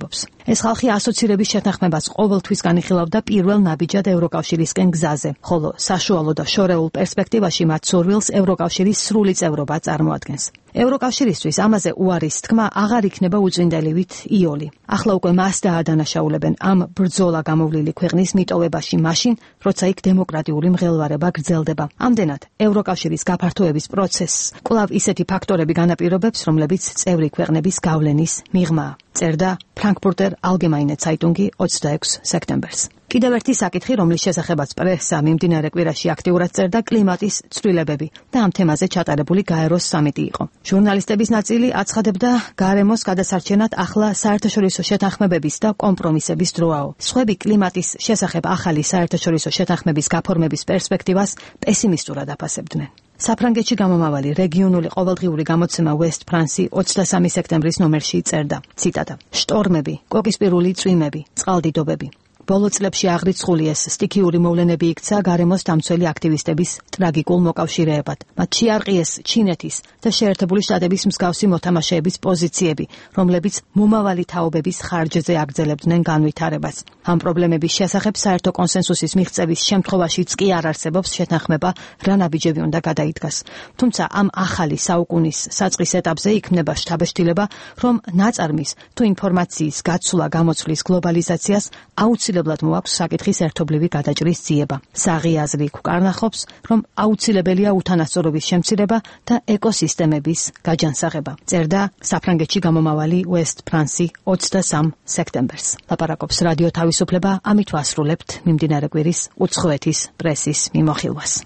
ეს ხალხი ასოცირების შეთანხმებას ყოველთვის განიხილავდა პირველ ნაბიჯად ევროკავშირისკენ გზაზე, ხოლო საშუალო და შორეულ პერსპექტივაში მათ სურვილს ევროკავშირის სრული წევრობა წარმოადგენს. ევროკავშირისთვის ამაზე უარის თქმა აღარ იქნება უწინდელივით იოლი. ახლა უკვე მას დაადანაშაულებენ ამ ბრძოლა გამოვლილი ქვეყნის მიტოვებაში მაშინ, როცა იქ დემოკრატიული მღელვარება გრძელდება. ამდენად, ევროკავშირის გაფართოების პროცესს კვლავ ისეთი ფაქტორები განაპირობებს, რომლებიც წევრი ქვეყნების გავლენის მიღმაა. წერდა Frankfurter Allgemeine Zeitung ოცდაექვსი სექტემბერს. კიდევ ერთი საკითხი, რომლის შესახებაც პრესა მიმდინარე კვირაში აქტიურად წერდა, კლიმატის ცვლილებები და ამ თემაზე ჩატარებული გაეროს სამიტი იყო. ჟურნალისტების ნაწილი აცხადებდა, გარემოს გადასარჩენად ახლა საერთაშორისო შეთანხმებების და კომპრომისების დროაო. სხვები კლიმატის შესახებ ახალი საერთაშორისო შეთანხმების გაფორმების პერსპექტივას პესიმისტურად აფასებდნენ. საფრანგეთში გამომავალი რეგიონული ყოველდღიური გამოცემა West France ოცდასამი სექტემბრის ნომერში წერდა, ციტატა: შტორმები, კოკისპირული წვიმები, წყალდიდობები. ბოლო წლებში აღრიცხული ეს სტიქიური მოვლენები იქცა გარემოს დამცველი აქტივისტების ტრაგიკულ მოკავშირეებად. მათ შეარყიეს ჩინეთის და შეერთებული შტატების მსგავსი მოთამაშეების პოზიციები, რომლებიც მომავალი თაობების ხარჯზე აგრძელებდნენ განვითარებას. ამ პრობლემების შესახებ საერთო კონსენსუსის მიღწევის შემთხვევაშიც კი არ არსებობს შეთანხმება, რა ნაბიჯები უნდა გადაიდგას. თუმცა ამ ახალი საუკუნის საწყის ეტაპზე იქმნება შთაბეჭდილება, რომ ნაწარმის თუ ინფორმაციის გაცვლა გამოცვლის გლობალიზაციას აუცილებლად მოაქვს საკითხის ერთობლივი გადაჭრის ძიება. საღი აზრი გვკარნახობს, რომ აუცილებელია უთანასწორობის შემცირება და ეკოსისტემების გაჯანსაღება. წერდა საფრანგეთში გამომავალი West France ოცდასამი სექტემბერს. ლაპარაკობს რადიო თავისუფლება, ამით ვასრულებთ მიმდინარე კვირის უცხოეთის პრესის მიმოხილვას.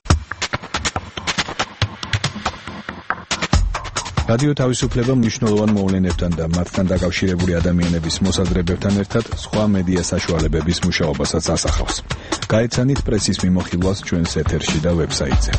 რადიო თავისუფლება მნიშვნელოვან მოვლენებთან და მათთან დაკავშირებული ადამიანების მოსაზრებებთან ერთად სხვა მედია საშუალებების მუშაობასაც ასახავს. გაეცანით პრესის მიმოხილვას ჩვენს ეთერში და ვებსაიტზე.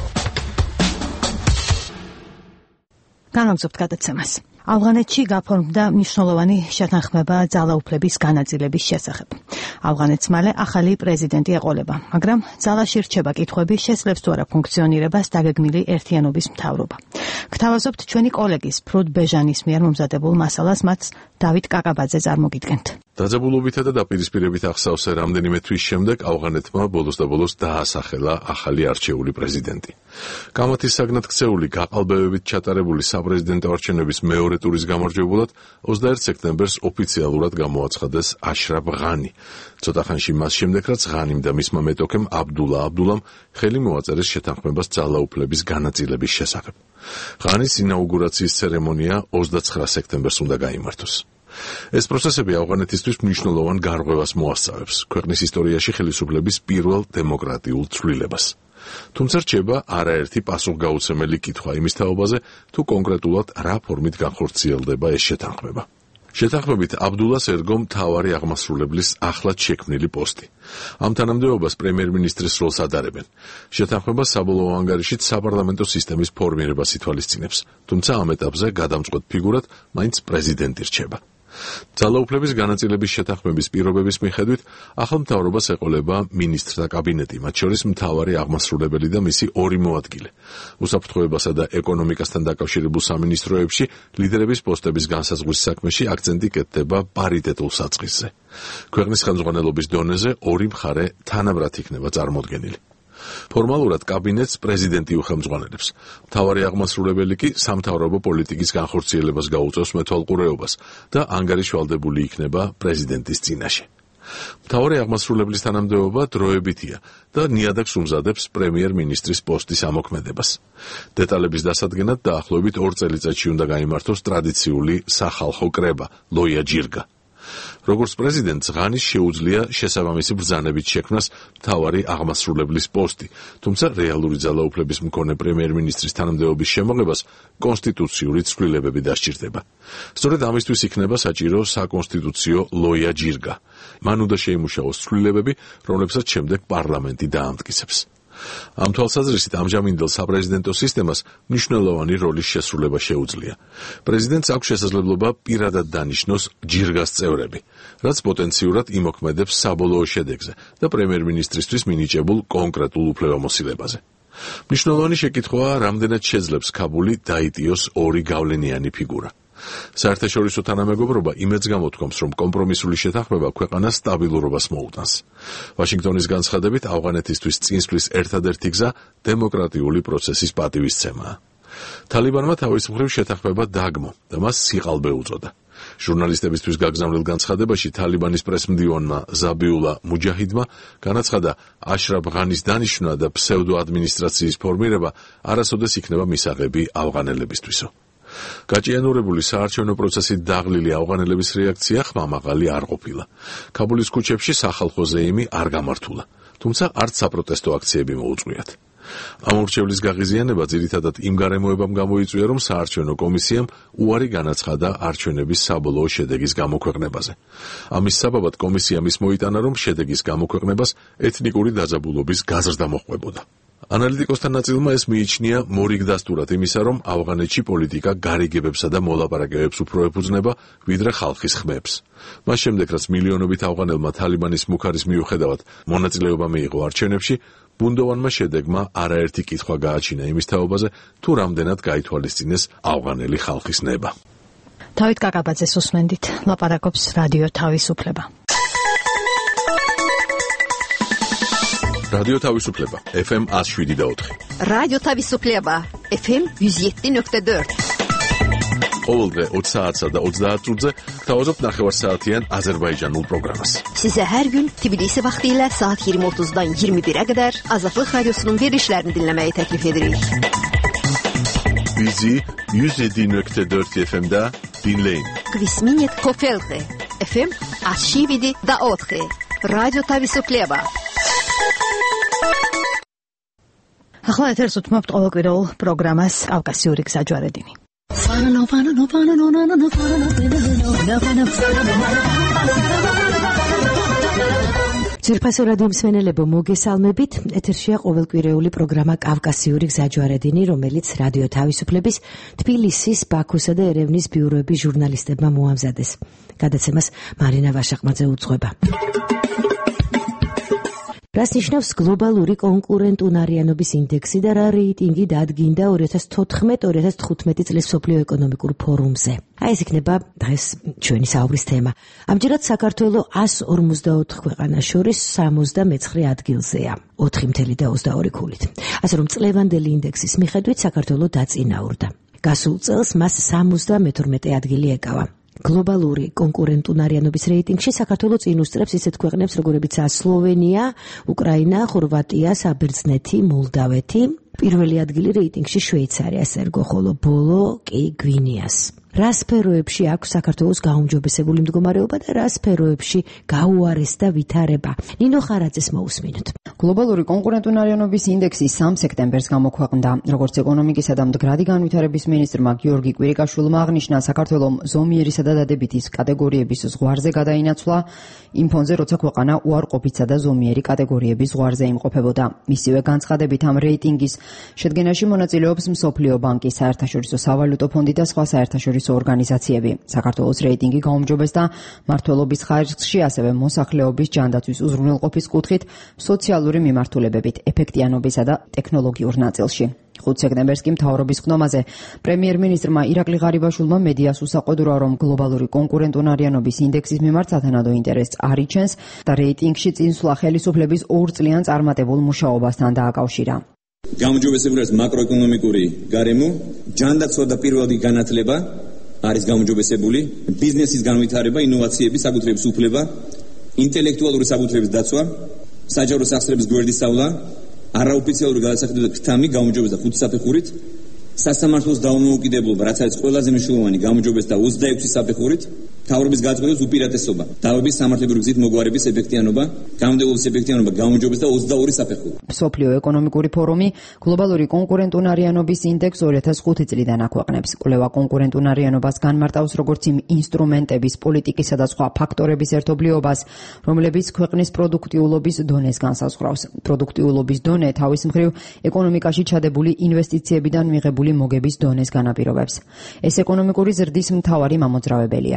განაგზობთ გადაცემას. ავღანეთში გაფორმდა მნიშვნელოვანი შეთანხმება ძალაუფლების განაწილების შესახებ. ავღანეთს მალე ახალი პრეზიდენტი ეყოლება, მაგრამ ძალაში რჩება კითხვები, შესძლებს თუ არა ფუნქციონირებას დაგეგმილი ერთიანობის მთავრობა. გთავაზობთ ჩვენი კოლეგის ფრუდ ბეჟანის მიერ მომზადებულ მასალას, მათ დავით კაკაბაძე წარმოგიდგენთ. დაძაბულობითა და დაპირისპირებით ახსავსე რამდენიმე თვის შემდეგ ავღანეთმა ბოლოს და ბოლოს დაასახელა ახალი არჩეული პრეზიდენტი. გამათის საგნად ქცეული გაყალბებებით ჩატარებული საპრეზიდენტო არჩევნების მეორე ტურის გამარჯვებულად ოცდაერთი სექტემბერს ოფიციალურად გამოაცხადეს აშრაფ ღანი. ცოტა ხანში მას შემდეგ, რაც ღანიმ და მისმა მეტოქემ აბდულა აბდულამ ხელი მოაწერეს შეთანხმებას ძალაუფლების განაწილების შესახებ. ღანის ინაუგურაციის ცერემონია ოცდაცხრა სექტემბერს უნდა გაიმართოს. ეს პროცესები ავღანეთისთვის მნიშვნელოვან გარღვევას მოასწავებს, ქვეყნის ისტორიაში ხელისუფლების პირველ დემოკრატიულ ცვლილებას. თუმცა რჩება არაერთი პასუხგაუცემელი კითხვა იმის თაობაზე, თუ კონკრეტულად რა ფორმით განხორციელდება ეს შეთანხმება. შეთანხმებით აბდულას ერგო მთავარი აღმასრულებლის ახლად შექმნილი პოსტი. ამ თანამდებობას პრემიერ-მინისტრის როლს ადარებენ. შეთანხმება საბოლოო ანგარიშით საპარლამენტო სისტემის ფორმირებას ითვალისწინებს, თუმცა ამ ეტაპზე გადამწყვეტ ფიგურად მაინც პრეზიდენტი რჩება. ძალაუფლების განაწილების შეთანხმების პირობების მიხედვით ახალ მთავრობას ეყოლება მინისტრთა კაბინეტი, მათ შორის მთავარი აღმასრულებელი და მისი ორი მოადგილე. უსაფრთხოებასა და ეკონომიკასთან დაკავშირებულ სამინისტროებში ლიდერების პოსტების განსაზღვრის საქმეში აქცენტი კეთდება პარიტეტულ საწყისზე. ქვეყნის ხელმძღვანელობის დონეზე ორი მხარე თანაბრად იქნება წარმოდგენილი. ფორმალურად კაბინეტს პრეზიდენტი უხელმძღვანელებს. მთავარი აღმასრულებელი კი სამთავრობო პოლიტიკის განხორციელებას გაუწევს მეთვალყურეობას და ანგარიშვალდებული იქნება პრეზიდენტის წინაშე. მთავარი აღმასრულებლის თანამდებობა დროებითია და ნიადაგს უმზადებს პრემიერ-მინისტრის პოსტის ამოქმედებას. დეტალების დასადგენად დაახლოებით ორ წელიწადში უნდა გაიმართოს ტრადიციული სახალხო კრება ლოია ჯირგა. როგორც პრეზიდენტს ღანის შეუძლია შესაბამისი ბრძანებით შექმნას მთავარი აღმასრულებლის პოსტი, თუმცა რეალური ძალაუფლების მქონე პრემიერ-მინისტრის თანამდებობის შემოღებას კონსტიტუციური ცვლილებები დასჭირდება. სწორედ ამისთვის იქნება საჭირო საკონსტიტუციო ლოია ჯირგა. მან უნდა შეიმუშაოს ცვლილებები, რომლებსაც შემდეგ პარლამენტი დაამტკიცებს. ამ თვალსაზრისით ამჟამინდელ საპრეზიდენტო სისტემას მნიშვნელოვანი როლის შესრულება შეუძლია. პრეზიდენტს აქვს შესაძლებლობა პირადად დანიშნოს ჯირგას წევრები, რაც პოტენციურად იმოქმედებს საბოლოო შედეგზე და პრემიერ-მინისტრისთვის მინიჭებულ კონკრეტულ უფლებამოსილებაზე. მნიშვნელოვანი შეკითხვაა, რამდენად შეძლებს ქაბული დაიტიოს ორი გავლენიანი ფიგურა. საერთაშორისო თანამეგობრობა იმედს გამოთქვამს, რომ კომპრომისული შეთანხმება ქვეყანას სტაბილურობას მოუტანს. ვაშინგტონის განცხადებით, ავღანეთისთვის წინსვლის ერთადერთი გზა დემოკრატიული პროცესის პატივისცემაა. თალიბანმა თავის მხრივ შეთანხმება დაგმო და მას სიყალბე უწოდა. ჟურნალისტებისთვის გაგზავნილ განცხადებაში თალიბანის პრესმდივანმა ზაბიულა მუჯაჰიდმა განაცხადა, აშრაფ ღანის დანიშვნა და ფსევდოადმინისტრაციის ფორმირება არასოდეს იქნება მისაღები ავღანელებისთვისო. გაჭიანურებული საარჩევნო პროცესით დაღლილი ავღანელების რეაქცია ხმამაღალი არ ყოფილა. ქაბულის ქუჩებში სახალხო ზეიმი არ გამართულა, თუმცა არც საპროტესტო აქციები მოუწყვიათ. ამ ურჩევლის გაღიზიანება ძირითადად იმ გარემოებამ გამოიწვია, რომ საარჩევნო კომისიამ უარი განაცხადა არჩევნების საბოლოო შედეგის გამოქვეყნებაზე. ამის საბაბად კომისიამ ის მოიტანა, რომ შედეგის გამოქვეყნებას ეთნიკური დაძაბულობის გაზრდა მოჰყვებოდა. ანალიტიკოსთა ნაწილმა ეს მიიჩნია მორიგდასტურად იმისა, რომ ავღანეთში პოლიტიკა გარიგებებსა და მოლაპარაკებებს უფრო ეფუძნება, ვიდრე ხალხის ხმებს. მას შემდეგ, რაც მილიონობით ავღანელმა თალიბანის მუქარის მიუხედავად მონაწილეობა მიიღო არჩევნებში, ბუნდოვანმა შედეგმა არაერთი კითხვა გააჩინა იმის თაობაზე, თუ რამდენად გაითვალისწინეს ავღანელი ხალხის ნება. თავით კაკაბაძეს უსმენდით, ლაპარაკობს რადიო თავისუფლება. რადიო თავისუფლება, ეფ ემ one oh seven point four. რადიო თავისუფლება, ეფ ემ one oh seven point four. ყოველდღე ots საათსა და ოცდაათ წუთზე გთავაზობთ ნახევარსაათიან აზერბაიჯანულ პროგრამას. Size her gün Tbilisi vaxtilə saat yirmi otuzdan yirmi birə qədər Azadlıq Radiosunun verilişlərini dinləməyi təklif edirik. Bizi one oh seven point four eff em'da dinleyin. Kvisminet Kofelte, eff em one oh seven point four. Radyo Tavisupleba. ახლა ეთერს უთმობთ ყოველკვირეულ პროგრამას კავკასიური გზაჯვარედინი. ძვირფასო რადიო მსმენელებო, მოგესალმებით. ეთერშია ყოველკვირეული პროგრამა კავკასიური გზაჯვარედინი, რომელიც რადიო თავისუფლების თბილისის, ბაქოსა და ერევნის ბიუროების ჟურნალისტებმა მოამზადეს. გადაცემას მარინა ვაშაყმაძე უძღვება. რას ნიშნავს გლობალური კონკურენტუნარიანობის ინდექსი და რა რეიტინგი დადგინდა two thousand fourteen two thousand fifteen წლის მსოფლიო ეკონომიკურ ფორუმზე? აი ეს იქნება დღეს ჩვენი საუბრის თემა. ამჯერად საქართველო one forty-four ქვეყანას შორის sixty-nine ადგილზეა, four point twenty-two ქულით. ასე რომ წლევანდელი ინდექსის მიხედვით საქართველო დაწინაურდა. გასულ წელს მას seventy-two ადგილი ეკავა. გლობალური კონკურენტუნარიანობის რეიტინგში საქართველო წინ უსწრებს ისეთ ქვეყნებს, როგორებიცაა სლოვენია, უკრაინა, ხორვატია, საბერძნეთი, მოლდავეთი. პირველი ადგილი რეიტინგში შვეიცარიას ერგო, ხოლო ბოლო კი გვინეას. რა სფეროებში აქვს საქართველოს გაუმჯობესებული მდგომარეობა და რა სფეროებში გაუარესდა ვითარება? ნინო ხარაძეს მოусმინოთ. გლობალური კონკურენტუნარიანობის ინდექსი three სექტემბერს გამოქვეყნდა. როგორც ეკონომიკისა და მდგრადი განვითარების მინისტრმა გიორგი კვირიკაშვილმა აღნიშნა, საქართველომ ზომიერისა და დადებითის კატეგორიების ზღვარზე გადაინაცვლა, იმ ფონზე, როცა ქვეყანა უარყოფიცა და ზომიერი კატეგორიების ზღვარზე იმყოფებოდა. მისივე განცხადებით, ამ რეიტინგის შედგენაში მონაწილეობს მსოფლიო ბანკი, საერთაშორისო სავალუტო ფონდი და სხვა საერთაშორისო ორგანიზაციები. საქართველოს რეიტინგი გაუმჯობესდა მმართველობის ხარისხში, ასევე მოსახლეობის ჯანდაცვის უზრუნველყოფის კუთხით, სოციალური მიმართულებებით, ეფექტიანობისა და ტექნოლოგიურ ნაწილში. five სექტემბერს კი მთავრობის ხდომაზე პრემიერ-მინისტრმა ირაკლი ღარიბაშვილმა მედიას უსაყვედურა, რომ გლობალური კონკურენტუნარიანობის ინდექსის მიმართ სათანადო ინტერესს არ იჩენს და რეიტინგში წინსვლა ხელისუფლების ორ წლიან წარმატებულ მუშაობასთან დააკავშირა. გაუმჯობესებული არის მაკროეკონომიკური გარემო, ჯანდაცვა და პირველადი განათლება არის გაუმჯობესებული, ბიზნესის განვითარება, ინოვაციები, საკუთრების უფლება, ინტელექტუალური საკუთრების დაცვა, საჯარო სახსრების გვერდისავლა, არაოფიციალური გადასახადებები ქთამი გაუმჯობესდა ხუთი საფეხურით, სასამართლოს დაუმოუკიდებლობა, რაც არის ყველაზე მნიშვნელოვანი, გაუმჯობესდა ოცდაექვსი საფეხურით, მთავრობის გაწყვეტილების უპირატესობა, თავების სამართლებრივი გზით მოგვარების ეფექტიანობა, გამოდელობის ეფექტიანობა გაუმჯობესდა ოცდაორი საფეხური. მსოფლიო ეკონომიკური ფორუმი გლობალური კონკურენტუნარიანობის ინდექს two thousand five წლიდან აქვეყნებს. კვლევა კონკურენტუნარიანობას განმარტავს როგორც იმ ინსტრუმენტების, პოლიტიკისა და სხვა ფაქტორების ერთობლიობას, რომლებიც ქვეყნის პროდუქტიულობის დონეს განსაზღვრავს. პროდუქტიულობის დონე თავის მხრივ ეკონომიკაში ჩადებული ინვესტიციებიდან მიღებული მოგების დონეს განაპირობებს. ეს ეკონომიკური ზრდის მთავარი მამოძრავებელია. ამ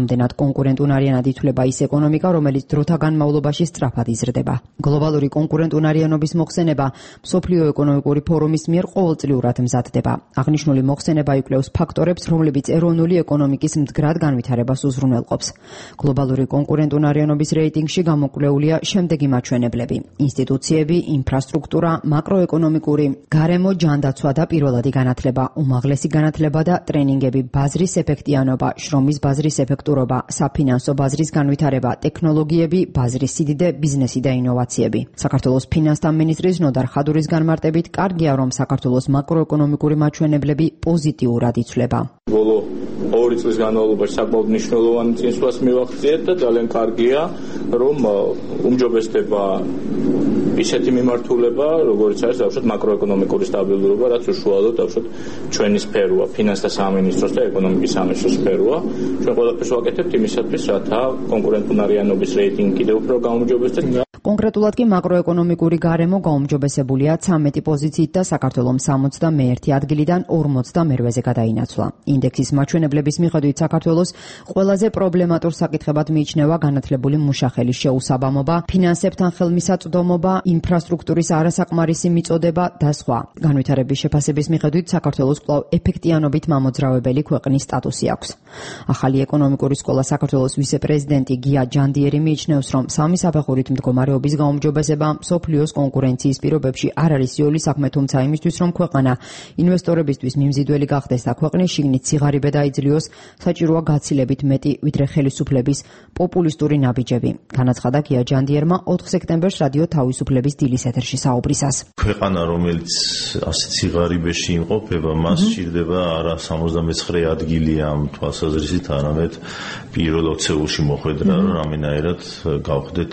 ამდენად კონკურენტუნარიანად ითვლება ის ეკონომიკა, რომელიც დროთა განმავლობაში სწრაფად იზრდება. გლობალური კონკურენტუნარიანობის მოხსენება მსოფლიო ეკონომიკური ფორუმის მიერ ყოველწლიურად მზადდება. აღნიშნული მოხსენება იკვლევს ფაქტორებს, რომლებიც ეროვნული ეკონომიკის მდგრად განვითარებას უზრუნველყოფს. გლობალური კონკურენტუნარიანობის რეიტინგში გამოკვლეულია შემდეგი მაჩვენებლები: ინსტიტუციები, ინფრასტრუქტურა, მაკროეკონომიკური, გარემო, ჯანდაცვა და პირველადი განათლება, უმაღლესი განათლება და ტრენინგები, ბაზრის ეფექტიანობა, შრომის ბაზრის ეფექტურობა, საფინანსო ბაზრის განვითარება, ტექნოლოგიები, ბაზრის სიდიდე, ბიზნესი და ინოვაციები. საქართველოს ფინანსთა მინისტრის ნოდარ ხადურის განმარტებით, კარგია, რომ საქართველოს მაკროეკონომიკური მაჩვენებლები პოზიტიურად იცვლება. ბოლო ორი წლის განმავლობაში საკმაოდ მნიშვნელოვანი წინსვლას მივახციეთ და ძალიან კარგია, რომ უმჯობესდება ისეთი მიმართულება, როგორც არის დავუშვათ მაკროეკონომიკური სტაბილურობა, რაც უშუალოდ დავუშვათ ჩვენი სფეროა, ფინანსთა სამინისტროს და ეკონომიკის სამინისტროს სფეროა. ჩვენ ყველაფერს ვაკეთებთ იმისათვის, რათა კონკურენტუნარიანობის რეიტინგი კიდევ უფრო გაუმჯობესდეს. კონკრეტულად კი მაკროეკონომიკური გარემო გაუმჯობესებულია ცამეტი პოზიციით და საქართველოს სამოცდამეერთე ადგილიდან ორმოცდამერვეზე გადაინაცვლა. ინდექსის მაჩვენებლების მიხედვით საქართველოს ყველაზე პრობლემატურ საკითხებად მიიჩნევა განათლებული მუშახელის შეუსაბამობა, ფინანსებთან ხელმისაწვდომობა, ინფრასტრუქტურის არასაკმარისი მიწოდება და სხვა. განვითარების შეფასების მიხედვით საქართველოს კვლავ ეფექტიანობით მამოძრავებელი ქვეყნის სტატუსი აქვს. ახალი ეკონომიკური სკოლა საქართველოს ვიცე-პრეზიდენტი გია ჯანდიერი მიიჩნევს, რომ სამი საფეხურით მდგომარეობის გაუმჯობესება მსოფლიოს კონკურენციის პირობებში არ არის იოლი საქმე, თუმცა იმისთვის, რომ ქვეყანა ინვესტორებისთვის მიმზიდველი გახდეს და ქვეყნის შიგნით სიღარიბე დაიძლიოს, საჭიროა გაცილებით მეტი, ვიდრე ხელისუფლების პოპულისტური ნაბიჯები. განაცხადა გია ჯანდიერმა ოთხ სექტემბერს რადიო თავისუფლების დილის ეთერში საუბრისას. ქვეყანა, რომელიც ასეთ სიღარიბეში იმყოფება, მას სჭირდება არა სამოცდამეცხრე ადგილი ამ თვალსაზრისით, არამედ პირველ ოცეულში მოხვედრა, რომ რამენაერად გავხდეთ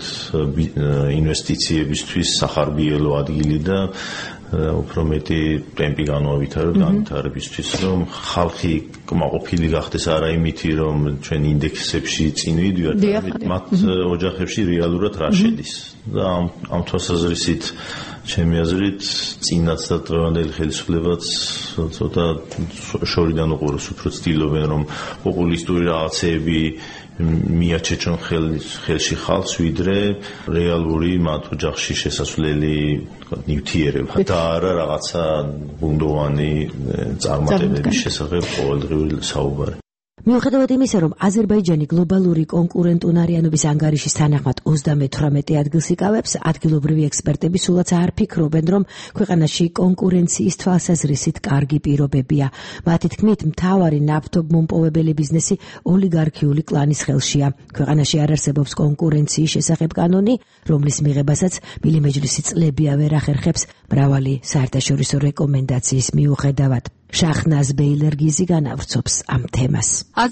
ინვესტიციებისთვის სახარბიელო ადგილი და უფრო მეტი ტემპი განვავითაროთ განვითარებისთვის, რომ ხალხი კმაყოფილი გახდეს არა იმითი, რომ ჩვენ ინდექსებში წინ ვიდივართ, მათ ოჯახებში რეალურად რა შედის. და ამ თვალსაზრისით ჩემი აზრით წინაც და დღევანდელი ხელისუფლებაც ცოტა შორიდან უყურებს, უფრო ცდილობენ, რომ პოპულისტური რაღაცეები მიაჩეჩონ ხელში ხალხს, ვიდრე რეალური მათ ოჯახში შესასვლელი ნივთიერება და არა რაღაცა ბუნდოვანი წარმატებების შესახებ ყოველდღიური საუბარი. მიუხედავად იმისა, რომ აზერბაიჯანი გლობალური კონკურენტუნარიანობის ანგარიშის თანახმად ოცდამეთვრამეტე ადგილს იკავებს, ადგილობრივი ექსპერტები სულაც არ ფიქრობენ, რომ ქვეყანაში კონკურენციის თვალსაზრისით კარგი პირობებია. მათი თქმით, მთავარი ნავთობმომპოვებელი ბიზნესი ოლიგარქიული კლანის ხელშია. ქვეყანაში არ არსებობს კონკურენციის შესახებ კანონი, რომლის მიღებასაც მილი მეჯლისი წლებია ვერ ახერხებს მრავალი საერთაშორისო რეკომენდაციის მიუხედავად. შაჰნაზ ბეილერგიზი განავრცობს ამ თემას.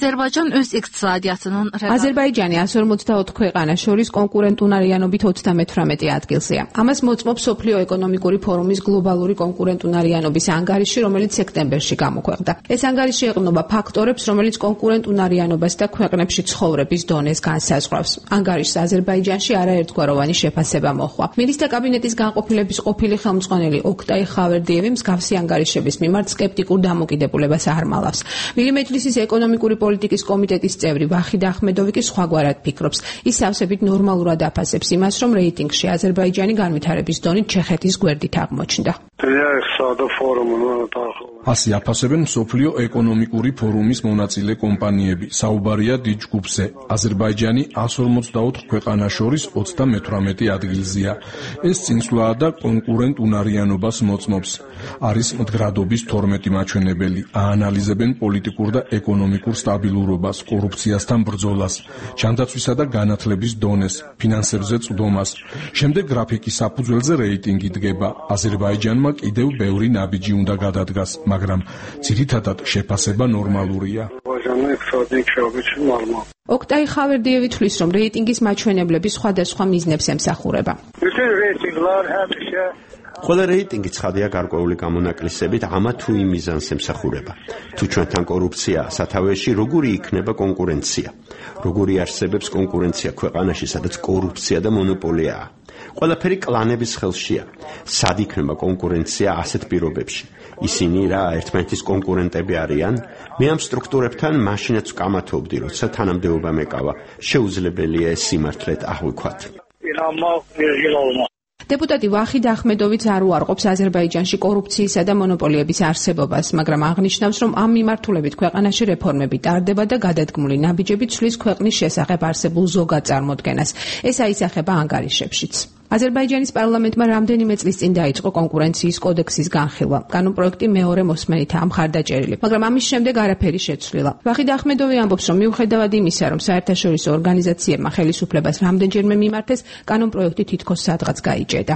აზერბაიჯანი ას ორმოცდაოთხ ქვეყანას შორის კონკურენტუნარიანობით ოცდამეთვრამეტე ადგილზეა. ამას მოწმობს მსოფლიო ეკონომიკური ფორუმის გლობალური კონკურენტუნარიანობის ანგარიში, რომელიც სექტემბერში გამოქვეყნდა. ეს ანგარიში ეყრდნობა ფაქტორებს, რომელიც კონკურენტუნარიანობას და ქვეყნებში ცხოვრების დონეს განსაზღვრავს. ანგარიშს აზერბაიჯანში არაერთგვაროვანი შეფასება მოჰყვა. მინისტრთა კაბინეტის განყოფილების ყოფილი ხელმძღვანელი ოქტაი ხავერდიევი მსგავსი ანგარიშების მიმართ სკეპტიკ დამოკიდებულებას არ მალავს. მილი მეჯლისის ეკონომიკური პოლიტიკის კომიტეტის წევრი ვახიდ ახმედოვი კი სხვაგვარად ფიქრობს. ის სავსებით ნორმალურად აფასებს იმას, რომ რეიტინგში აზერბაიჯანი განვითარების დონით ჩეხეთის გვერდით აღმოჩნდა. ასე აფასებენ მსოფლიო ეკონომიკური ფორუმის მონაწილე კომპანიები. საუბარია დიდ ჯგუფზე. აზერბაიჯანი ას ორმოცდაოთხ ქვეყანას შორის ოცდამეთვრამეტე ადგილზეა. ეს წინსვლაა და კონკურენტუნარიანობას მოწმობს. არის მდგრადობის თორმეტი მაჩვენებელი. აანალიზებენ პოლიტიკურ და ეკონომიკურ სტაბილურობას, კორუფციასთან ბრძოლას, ჯანდაცვისა და განათლების დონეს, ფინანსებზე წვდომას. შემდეგ გრაფიკის საფუძველზე რეიტინგი დგება. აზერბაიჯანმა კიდევ ბევრი ნაბიჯი უნდა გადადგას, მაგრამ ძირითადად შეფასება ნორმალურია. ოქტაი ხავერდიევი თვლის, რომ რეიტინგის მაჩვენებლები სხვადასხვა მიზნებს ემსახურება. ყველა რეიტინგი ცხადია გარკვეული გამონაკლისებით ამა თუ იმ მიზანს ემსახურება. თუ ჩვენთან კორუფცია სათავეში, როგორი იქნება კონკურენცია? როგორი არსებობს კონკურენცია ქვეყანაში, სადაც კორუფცია და მონოპოლიაა? ყველაფერი კლანების ხელშია. სად იქნება კონკურენცია ასეთ პირობებში? ისინი რა ერთმანეთის კონკურენტები არიან? მე ამ სტრუქტურებთან მაშინაც ვკამათობდი, როცა თანამდებობა მეკავა. შეუძლებელია ეს სიმართლედ აღვიქვათ. დეპუტატი ვახიდ ახმედოვიც არ უარყოფს აზერბაიჯანში კორუფციისა და მონოპოლიების არსებობას, მაგრამ აღნიშნავს, რომ ამ მიმართულებით ქვეყანაში რეფორმები ტარდება და გადადგმული ნაბიჯები ცვლის ქვეყნის შესახებ არსებულ ზოგად წარმოდგენას. ეს აისახება ანგარიშებშიც. აზერბაიჯანის პარლამენტმა რამდენიმე წლის წინ დაიწყო კონკურენციის კოდექსის განხილვა. კანონპროექტი მეორე მოსმენითაა მხარდაჭერილი, მაგრამ ამის შემდეგ არაფერი შეცვლილა. ვახიდ ახმედოვი ამბობს, რომ მიუხედავად იმისა, რომ საერთაშორისო ორგანიზაციებმა ხელისუფლებას რამდენჯერმე მიმართეს, კანონპროექტი თითქოს სადღაც გაიჭედა.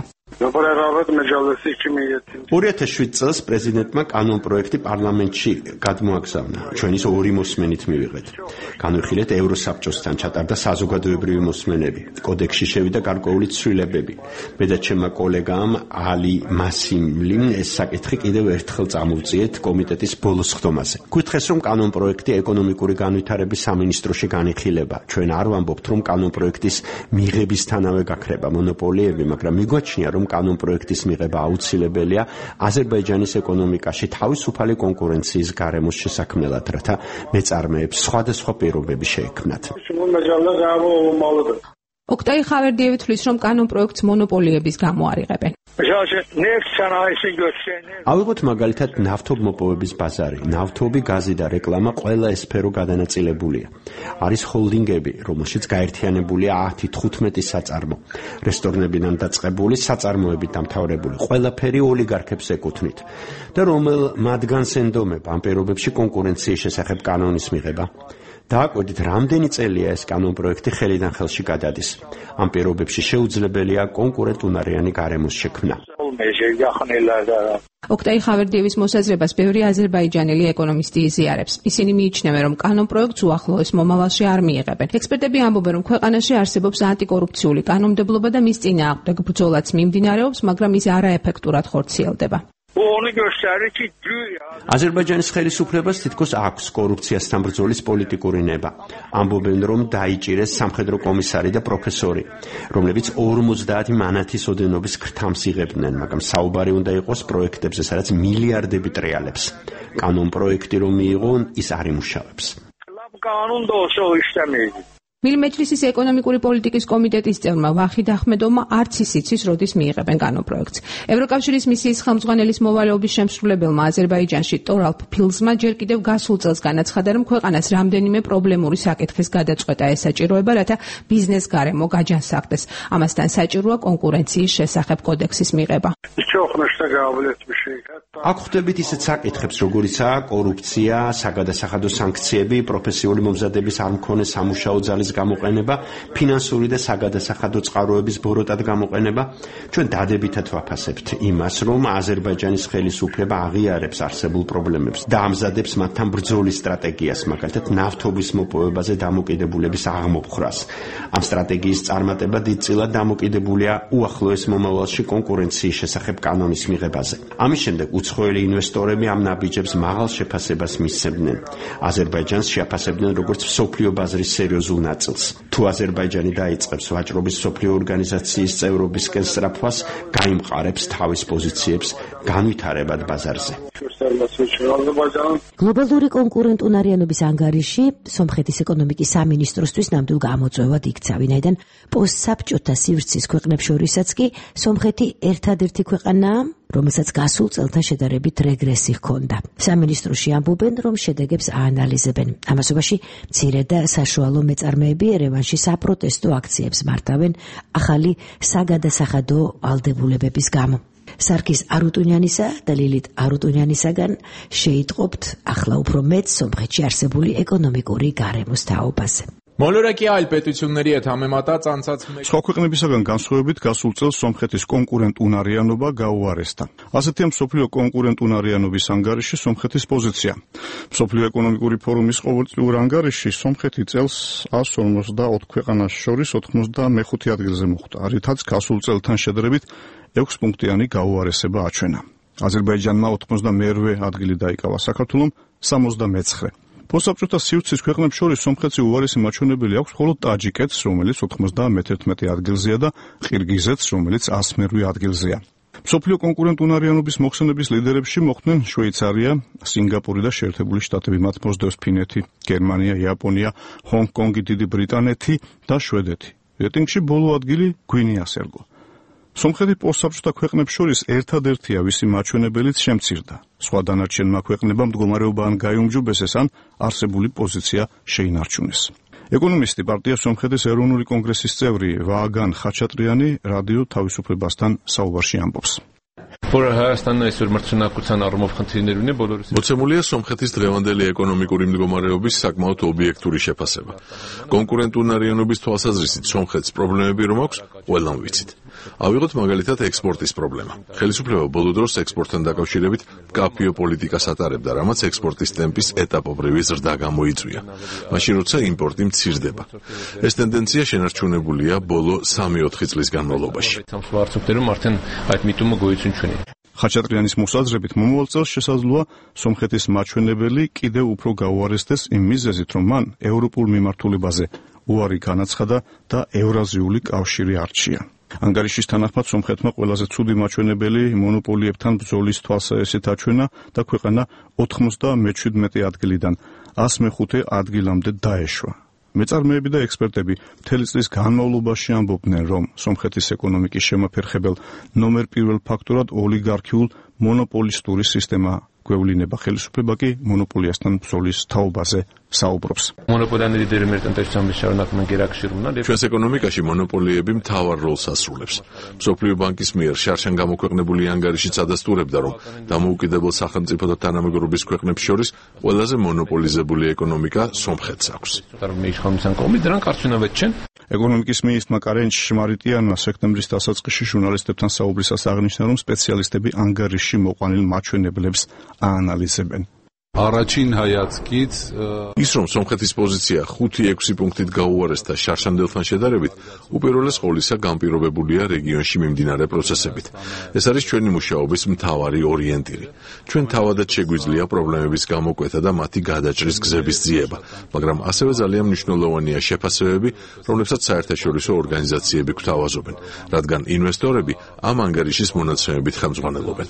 ორი ათას შვიდ წელს პრეზიდენტმა კანონპროექტი პარლამენტში გადმოაგზავნა. ჩვენ ის ორი მოსმენით მივიღეთ. განვიხილეთ ევროსაბჭოსთან ჩატარდა საზოგადოებრივი მოსმენები. კოდექსში შევიდა გარკვეული ცვლილებები. მე და ჩემმა კოლეგამ ალი მასიმლიმ ეს საკითხი კიდევ ერთხელ წამოვწიეთ კომიტეტის ბოლოს ხდომაზე. გითხრეს, რომ კანონპროექტი ეკონომიკური განვითარების სამინისტროში განიხილება. ჩვენ არ ვამბობთ, რომ კანონპროექტის მიღებისთანავე გაქრება მონოპოლიები, მაგრამ მიგვაჩნია, რომ კანონპროექტის მიღება აუცილებელია აზერბაიჯანის ეკონომიკაში თავისუფალი კონკურენციის გარემოს შესაქმნელად, რათა მეწარმეებს სხვადასხვა პირობები შეექმნათ. ოქტაი ხავერდიევი თვლის, რომ კანონპროექტს მონოპოლიების გამო არ იღებენ. ავიღოთ მაგალითად ნავთობმოპოვების ბაზარი. ნავთობი, გაზი და რეკლამა ყველა ეს სფერო გადანაწილებულია. არის ჰოლდინგები, რომელშიც გაერთიანებულია ათი თხუთმეტი საწარმო. რესტორნებიდან დაწყებული, საწარმოებით დამთავრებული. ყველაფერი ოლიგარქებს ეკუთვნით. და რომელ მათგანს ენდომება ამ პირობებში კონკურენციის შესახებ კანონის მიღება? დააკვირდით, რამდენი წელია ეს კანონპროექტი ხელიდან ხელში გადადის. ამ პირობებში შეუძლებელია კონკურენტუნარიანი გარემოს შექმნა. ოქტაი ხავერდიევის მოსაზრებას ბევრი აზერბაიჯანელი ეკონომისტი იზიარებს. ისინი მიიჩნევენ, რომ კანონპროექტს უახლოეს მომავალში არ მიიღებენ. ექსპერტები ამბობენ, რომ ქვეყანაში არსებობს ანტიკორუფციული კანონმდებლობა და მის წინააღმდეგ ბრძოლაც მიმდინარეობს, მაგრამ ის არაეფექტურად ხორციელდება. აზერბაიჯანის ხელისუფლებას თითქოს აქვს კორუფციასთან ბრძოლის პოლიტიკური ნება. ამბობენ, რომ დაიჭირეს სამხედრო კომისარი და პროფესორი, რომლებიც ორმოცდაათი მანათის ოდენობის ქრთამს იღებდნენ, მაგრამ საუბარი უნდა იყოს პროექტებზე, სადაც მილიარდები ტრიალებს. კანონპროექტი რომ მიიღო, ის არ იმუშავებს. მილმეჯლისის ეკონომიკური პოლიტიკის კომიტეტის წევრმა ვახიდ ახმედოვმა არც ის იცის, როდის მიიღებენ კანონპროექტს. ევროკავშირის მისიის ხელმძღვანელის მოვალეობის შემსრულებელმა აზერბაიჯანში ტორალფ ფილზმა ჯერ კიდევ გასულ წელს განაცხადა, რომ ქვეყანას რამდენიმე პრობლემური საკითხის გადაწყვეტა ესაჭიროება, რათა ბიზნეს გარემო გაჯანსაღდეს. ამასთან საჭიროა კონკურენციის შესახებ კოდექსის მიღება. აქ ხვდებით ისეთ საკითხებს, როგორიცაა კორუფცია, საგადასახადო სანქციები, პროფესიული მომზადების არ მქონე სამუშაო ძალის გამოყენება, ფინანსური და საგადასახადო წყაროების ბოროტად გამოყენება. ჩვენ დადებითად ვაფასებთ იმას, რომ აზერბაიჯანის ხელისუფლება აღიარებს არსებულ პრობლემებს და ამზადებს მათთან ბრძოლის სტრატეგიას, მაგალითად ნავთობის მოპოვებაზე დამოკიდებულების აღმოფხრას. ამ სტრატეგიის წარმატება დიდწილად დამოკიდებულია უახლოეს მომავალში კონკურენციის შესახებ კანონის მიღებაზე. ამის შემდეგ უცხოელი ინვესტორები ამ ნაბიჯებს მაღალ შეფასებას მისცემდნენ. აზერბაიჯანს შეაფასებდნენ როგორც მსოფლიო ბაზრის სერიოზულ ნაწილს. თუ აზერბაიჯანი დაიწყებს ვაჭრობის მსოფლიო ორგანიზაციის წევრობისკენ სწრაფვას, გაიმყარებს თავის პოზიციებს განვითარებად ბაზარზე. გლობალური კონკურენტუნარიანობის ანგარიში სომხეთის ეკონომიკის სამინისტროსთვის ნამდვილ გამოწვევად იქცა, ვინაიდან პოსტსაბჭოთა სივრცის ქვეყნებს შორისაც კი სომხეთი ერთადერთი ქვეყანაა, რომელსაც გასულ წელთან შედარებით რეგრესი ჰქონდა. სამინისტროში ამბობენ, რომ შედეგებს აანალიზებენ. ამასობაში მცირე და საშუალო მეწარმეები ერევანში საპროტესტო აქციებს მართავენ ახალი საგადასახადო ვალდებულებების გამო. სარქის არუტუნიანისა და ლილით არუტუნიანისაგან შეიტყობთ ახლა უფრო მეტ სომხეთში არსებული ეკონომიკური გარემოს თაობაზე. მოლორაკი այլ պետությունների հետ համեմատած անցած სხვა ქვეყნებისაგან განსხვავებით გასულ წელს სომხეთის კონკურენტუნარიანობა გაუარესდა. ასეთია მსოფლიო კონკურენტუნარიანობის ანგარიში სომხეთის პოზიცია. მსოფლიო ეკონომიკური ფორუმის ყოველწლიურ ანგარიში სომხეთი წელს ას ორმოცდაოთხ ქვეყანას შორის ოთხმოცდამეხუთე ადგილზე მოხვდა, რითაც გასულ წელთან შედარებით ექვს პუნქტიანი გაუარესება აჩვენა. აზერბაიჯანმა ოთხმოცდამეერთე ადგილი დაიკავა, საქართველომ სამოცდამეცხრე. მოსაბჭოთა სივრცის ქვეყნებს შორის სომხეთში უარესი მაჩვენებელი აქვს მხოლოდ ტაჯიკეთს, რომელიც ოცდამეთერთმეტე ადგილზეა და ყირგიზეთს, რომელიც ასმერვე ადგილზეა. მსოფლიო კონკურენტუნარიანობის მოხსენების ლიდერებში მოხვდნენ შვეიცარია, სინგაპური და შეერთებული შტატები, მათ მოსდევს ფინეთი, გერმანია, იაპონია, ჰონგ-კონგი, დიდი ბრიტანეთი და შვედეთი. რეიტინგში ბოლო ადგილი გვინეას ერგო. სომხეთი პოსტსაბჭოთა ქვეყნებს შორის ერთადერთია, ვისი მაჩვენებელიც შემცირდა. სხვა დანარჩენმა ქვეყნებამ მდგომარეობა ან გაიუმჯობესეს, ან არსებული პოზიცია შეინარჩუნეს. ეკონომისტი, პარტია სომხეთის ეროვნული კონგრესის წევრი ვააგან ხაჩატრიანი რადიო თავისუფლებასთან საუბარში ამბობს. მოცემულია სომხეთის დღევანდელი ეკონომიკური მდგომარეობის საკმაოდ ობიექტური შეფასება. კონკურენტუნარიანობის თვალსაზრისით სომხეთს პრობლემები რომ აქვს, ყველამ ვიცით. ავიღოთ მაგალითად ექსპორტის პრობლემა. ხელისუფლება ბოლო დროს ექსპორტთან დაკავშირებით მკაფიო პოლიტიკას ატარებდა, რამაც ექსპორტის ტემპის ეტაპობრივი ზრდა გამოიწვია, მაშინ როცა იმპორტი მცირდება. ეს ტენდენცია შენარჩუნებულია ბოლო სამი-ოთხი წლის განმავლობაში. ხაჩატრიანის მოსაზრებით მომავალ წელს შესაძლოა სომხეთის მაჩვენებელი კიდევ უფრო გაუარესდეს იმ მიზეზით, რომ მან ევროპულ მიმართულებაზე უარი განაცხადა და ევრაზიული კავშირი არჩია. ანგარიშის თანახმად სომხეთმა ყველაზე ცუდი მაჩვენებელი მონოპოლიებთან ბრძოლის თვალსაჩინოდ აჩვენა და ქვეყანა ოთხმოცდამეშვიდმეტე ადგილიდან ასმეხუთე ადგილამდე დაეშვა. მეწარმეები და ექსპერტები მთელი წლის განმავლობაში ამბობდნენ, რომ სომხეთის ეკონომიკის შემაფერხებელ ნომერ პირველ ფაქტორად ოლიგარქიულ მონოპოლისტური სისტემა გვევლინება, ხელისუფლება კი მონოპოლიასთან ბრძოლის თაობაზე საუბრობს. ჩვენს ეკონომიკაში მონოპოლიები მთავარ როლს ასრულებს. მსოფლიო ბანკის მიერ შარშან გამოქვეყნებული ანგარიშიც ადასტურებდა, რომ დამოუკიდებელ სახელმწიფოთა თანამეგობრობის ქვეყნებს შორის ყველაზე მონოპოლიზებული ეკონომიკა სომხეთს აქვს. ეკონომიკის მინისტრმა კარენჩ შმარიტიანმა სექტემბრის დასაწყისში ჟურნალისტებთან საუბრისას აღნიშნა, რომ სპეციალისტები ანგარიშში მოყვანილ მაჩვენებლებს აანალიზებენ. ის რომ სომხეთის პოზიცია ხუთი-ექვსი პუნქტით გაუარესდა შარშანდელთან შედარებით, უპირველეს ყოვლისა განპირობებულია რეგიონში მიმდინარე პროცესებით. ეს არის ჩვენი მუშაობის მთავარი ორიენტირი. ჩვენ თავადაც შეგვიძლია პრობლემების გამოკვეთა და მათი გადაჭრის გზების ძიება, მაგრამ ასევე ძალიან მნიშვნელოვანია შეფასებები, რომლებსაც საერთაშორისო ორგანიზაციები გვთავაზობენ, რადგან ინვესტორები ამ ანგარიშის მონაცემებით ხელმძღვანელობენ.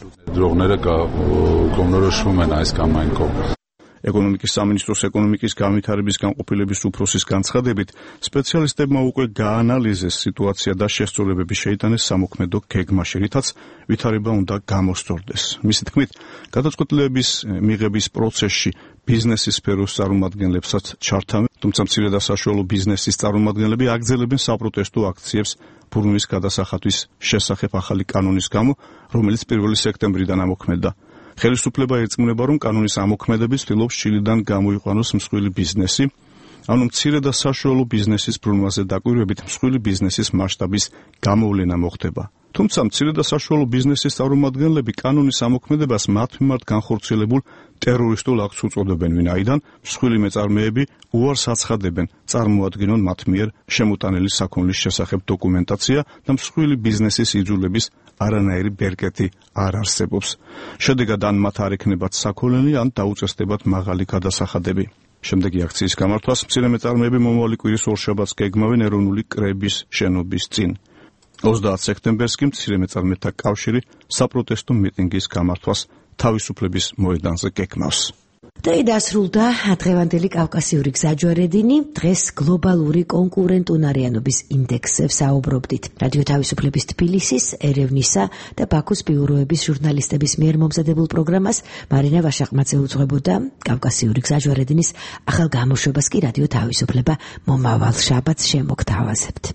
ეკონომიკის სამინისტროს ეკონომიკის განვითარების განყოფილების უფროსის განცხადებით, სპეციალისტებმა უკვე გაანალიზეს სიტუაცია და შესწორებები შეიტანეს სამოქმედო გეგმაში, რითაც ვითარება უნდა გამოსწორდეს. მისი თქმით, გადაწყვეტილების მიღების პროცესში ბიზნესის სფეროს წარმომადგენლებსაც ჩართავენ, თუმცა მცირე და საშუალო ბიზნესის წარმომადგენლები აგრძელებენ საპროტესტო აქციებს ბრუნვის გადასახადვის შესახებ ახალი კანონის გამო, რომელიც პირველი სექტემბრიდან ამოქმედდა. ხელისუფლება ერწყმება, რომ კანონის ამოქმედების ცდილობს ჩილიდან გამოიყვანოს მსხვილი ბიზნესი, ანუ მცირე და საშუალო ბიზნესის ბრუნვაზე დაკვირვებით მსხვილი ბიზნესის მასშტაბის გამოვლენა მოხდება. თუმცა მცირე და საშუალო ბიზნესის წარმომადგენლები კანონის ამოქმედებას მათ მიმართ განხორციელებულ ტერორისტულ აქტს უწოდებენ, ვინაიდან მსხვილი მეწარმეები უარს აცხადებენ, წარმოადგენონ მათ მიერ შემოტანილი საქონლის შესახებ დოკუმენტაცია და მსხვილი ბიზნესის იძულების არანაირი ბერკეტი არ არსებობს. შედეგად ან მათ არ ექნებათ საქონელი, ან დაუწესდებათ მაღალი გადასახადები. შემდეგი აქციის გამართვას მცირე მეწარმეები მომავალი კვირის ორშაბათს გეგმავენ ეროვნული კრების შენობის წინ. ოცდაათ სექტემბერს კი მცირე მეწარმეთა კავშირი საპროტესტო მიტინგის გამართვას თავისუფლების მოედანზე გეგმავს. დღე დასრულდა დღევანდელი კავკასიური გზაჯვარედინი. დღეს გლობალური კონკურენტუნარიანობის ინდექსზე საუბრობდით. რადიო თავისუფლების თბილისის, ერევნისა და ბაქოს ბიუროების ჟურნალისტების მიერ მომზადებულ პროგრამას მარინა ვაშაყმაძე უძღვებოდა. კავკასიური გზაჯვარედინის ახალ გამოშვებას კი რადიო თავისუფლება მომავალ შაბათს შემოგთავაზებთ.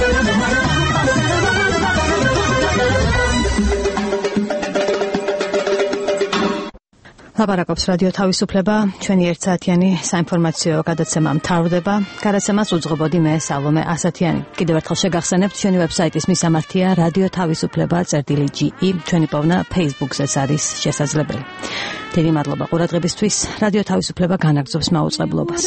ლაპარაკობს რადიო თავისუფლება, ჩვენი ერთსაათიანი საინფორმაციო გადაცემა მთავრდება. გადაცემას უძღვებოდი მე სალომე ასათიანი. კიდევ ერთხელ შეგახსენებთ, ჩვენი ვებსაიტის მისამართია რადიო თავისუფლება წერტილი ჯი ი, ჩვენი პოვნა Facebook-ზეც არის შესაძლებელი. დიდი მადლობა ყურადღებისთვის. რადიო თავისუფლება განაგრძობს მაუწყებლობას.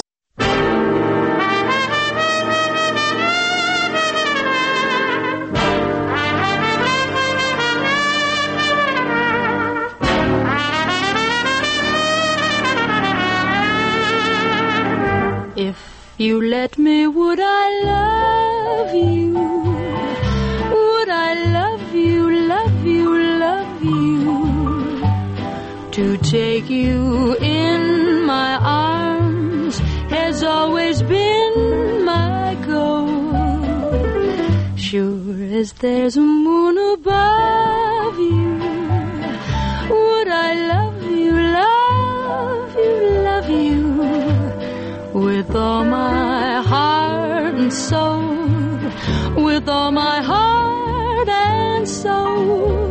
let me, would I love you? Would I love you, love you, love you? To take you in my arms has always been my goal. Sure as there's a moon above you, would I love you, love you, love you with all my heart and soul, with all my heart and soul.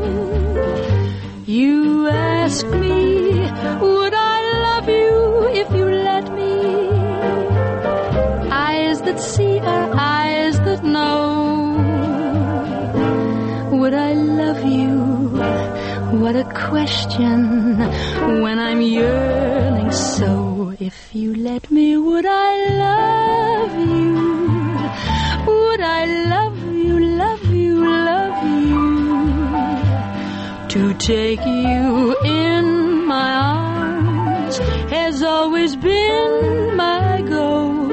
You ask me, would I love you if you let me? Eyes that see are eyes that know. Would I love you? What a question when I'm yearning so. If you let me, would I love you? Would I love you, love you, love you? To take you in my arms has always been my goal.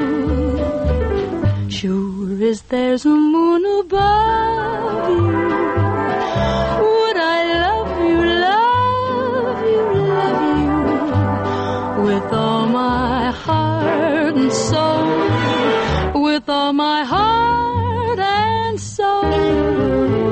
Sure as there's a moon above you, would I love you, love you, love you with all my heart and soul, with all my heart and soul.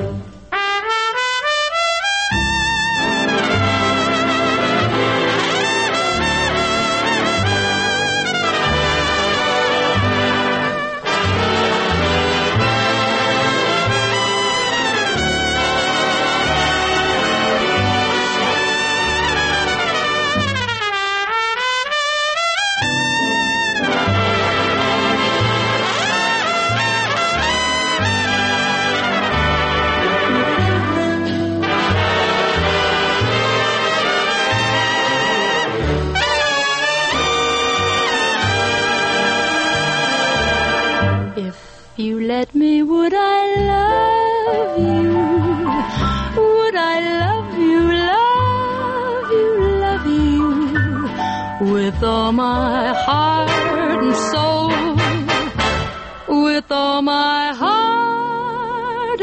You let me, would I love you? Would I love you, love you, love you with all my heart and soul, with all my heart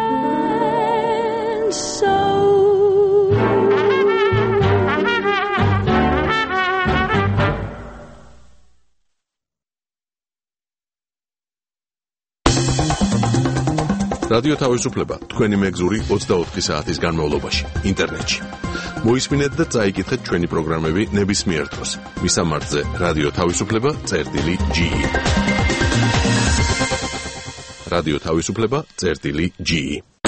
and soul. რადიო თავისუფლება თქვენი მეგზური ოცდაოთხი საათის განმავლობაში ინტერნეტში. მოისმინეთ და წაიკითხეთ ჩვენი პროგრამები ნებისმიერ დროს. მისამართზე რადიო თავისუფლება წერტილი ჯი. რადიო თავისუფლება წერტილი ჯი.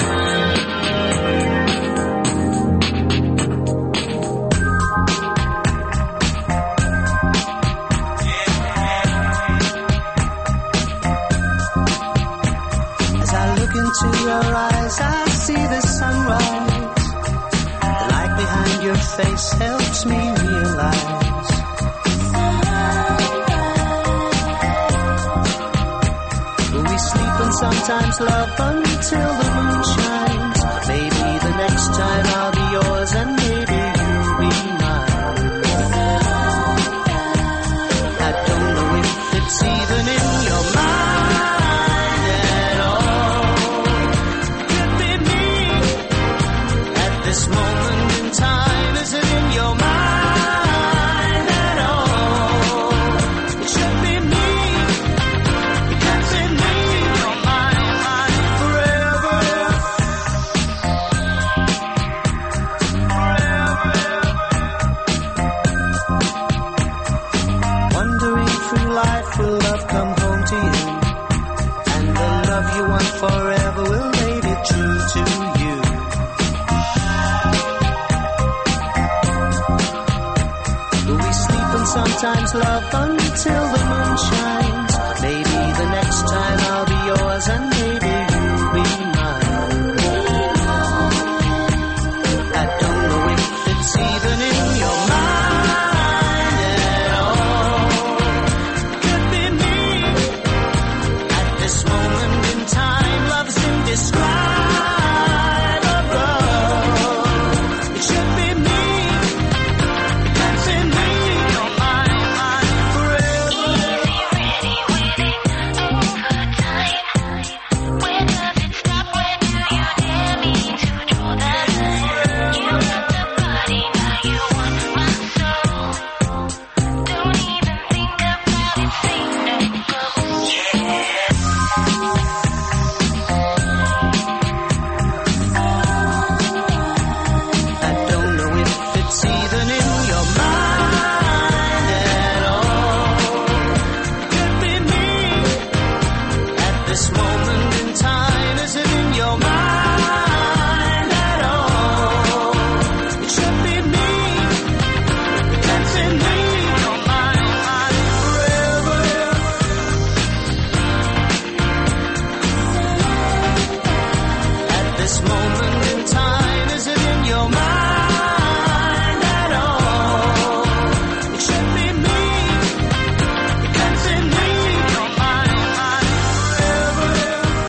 Into your eyes, I see the sunrise. The light behind your face helps me realize. We sleep and sometimes love until the moon shines. Maybe the next time I'll be yours and maybe you'll be mine. I don't know if it's even in your mind. This moment in time, is it in your mind at all? It should be me, it can't be me, you're mine, mine forever, forever. Wandering through life, will love come home to you? And the love you want forever will make it true to you. Sometimes love until the moon shines. Maybe the next time I'll be yours and maybe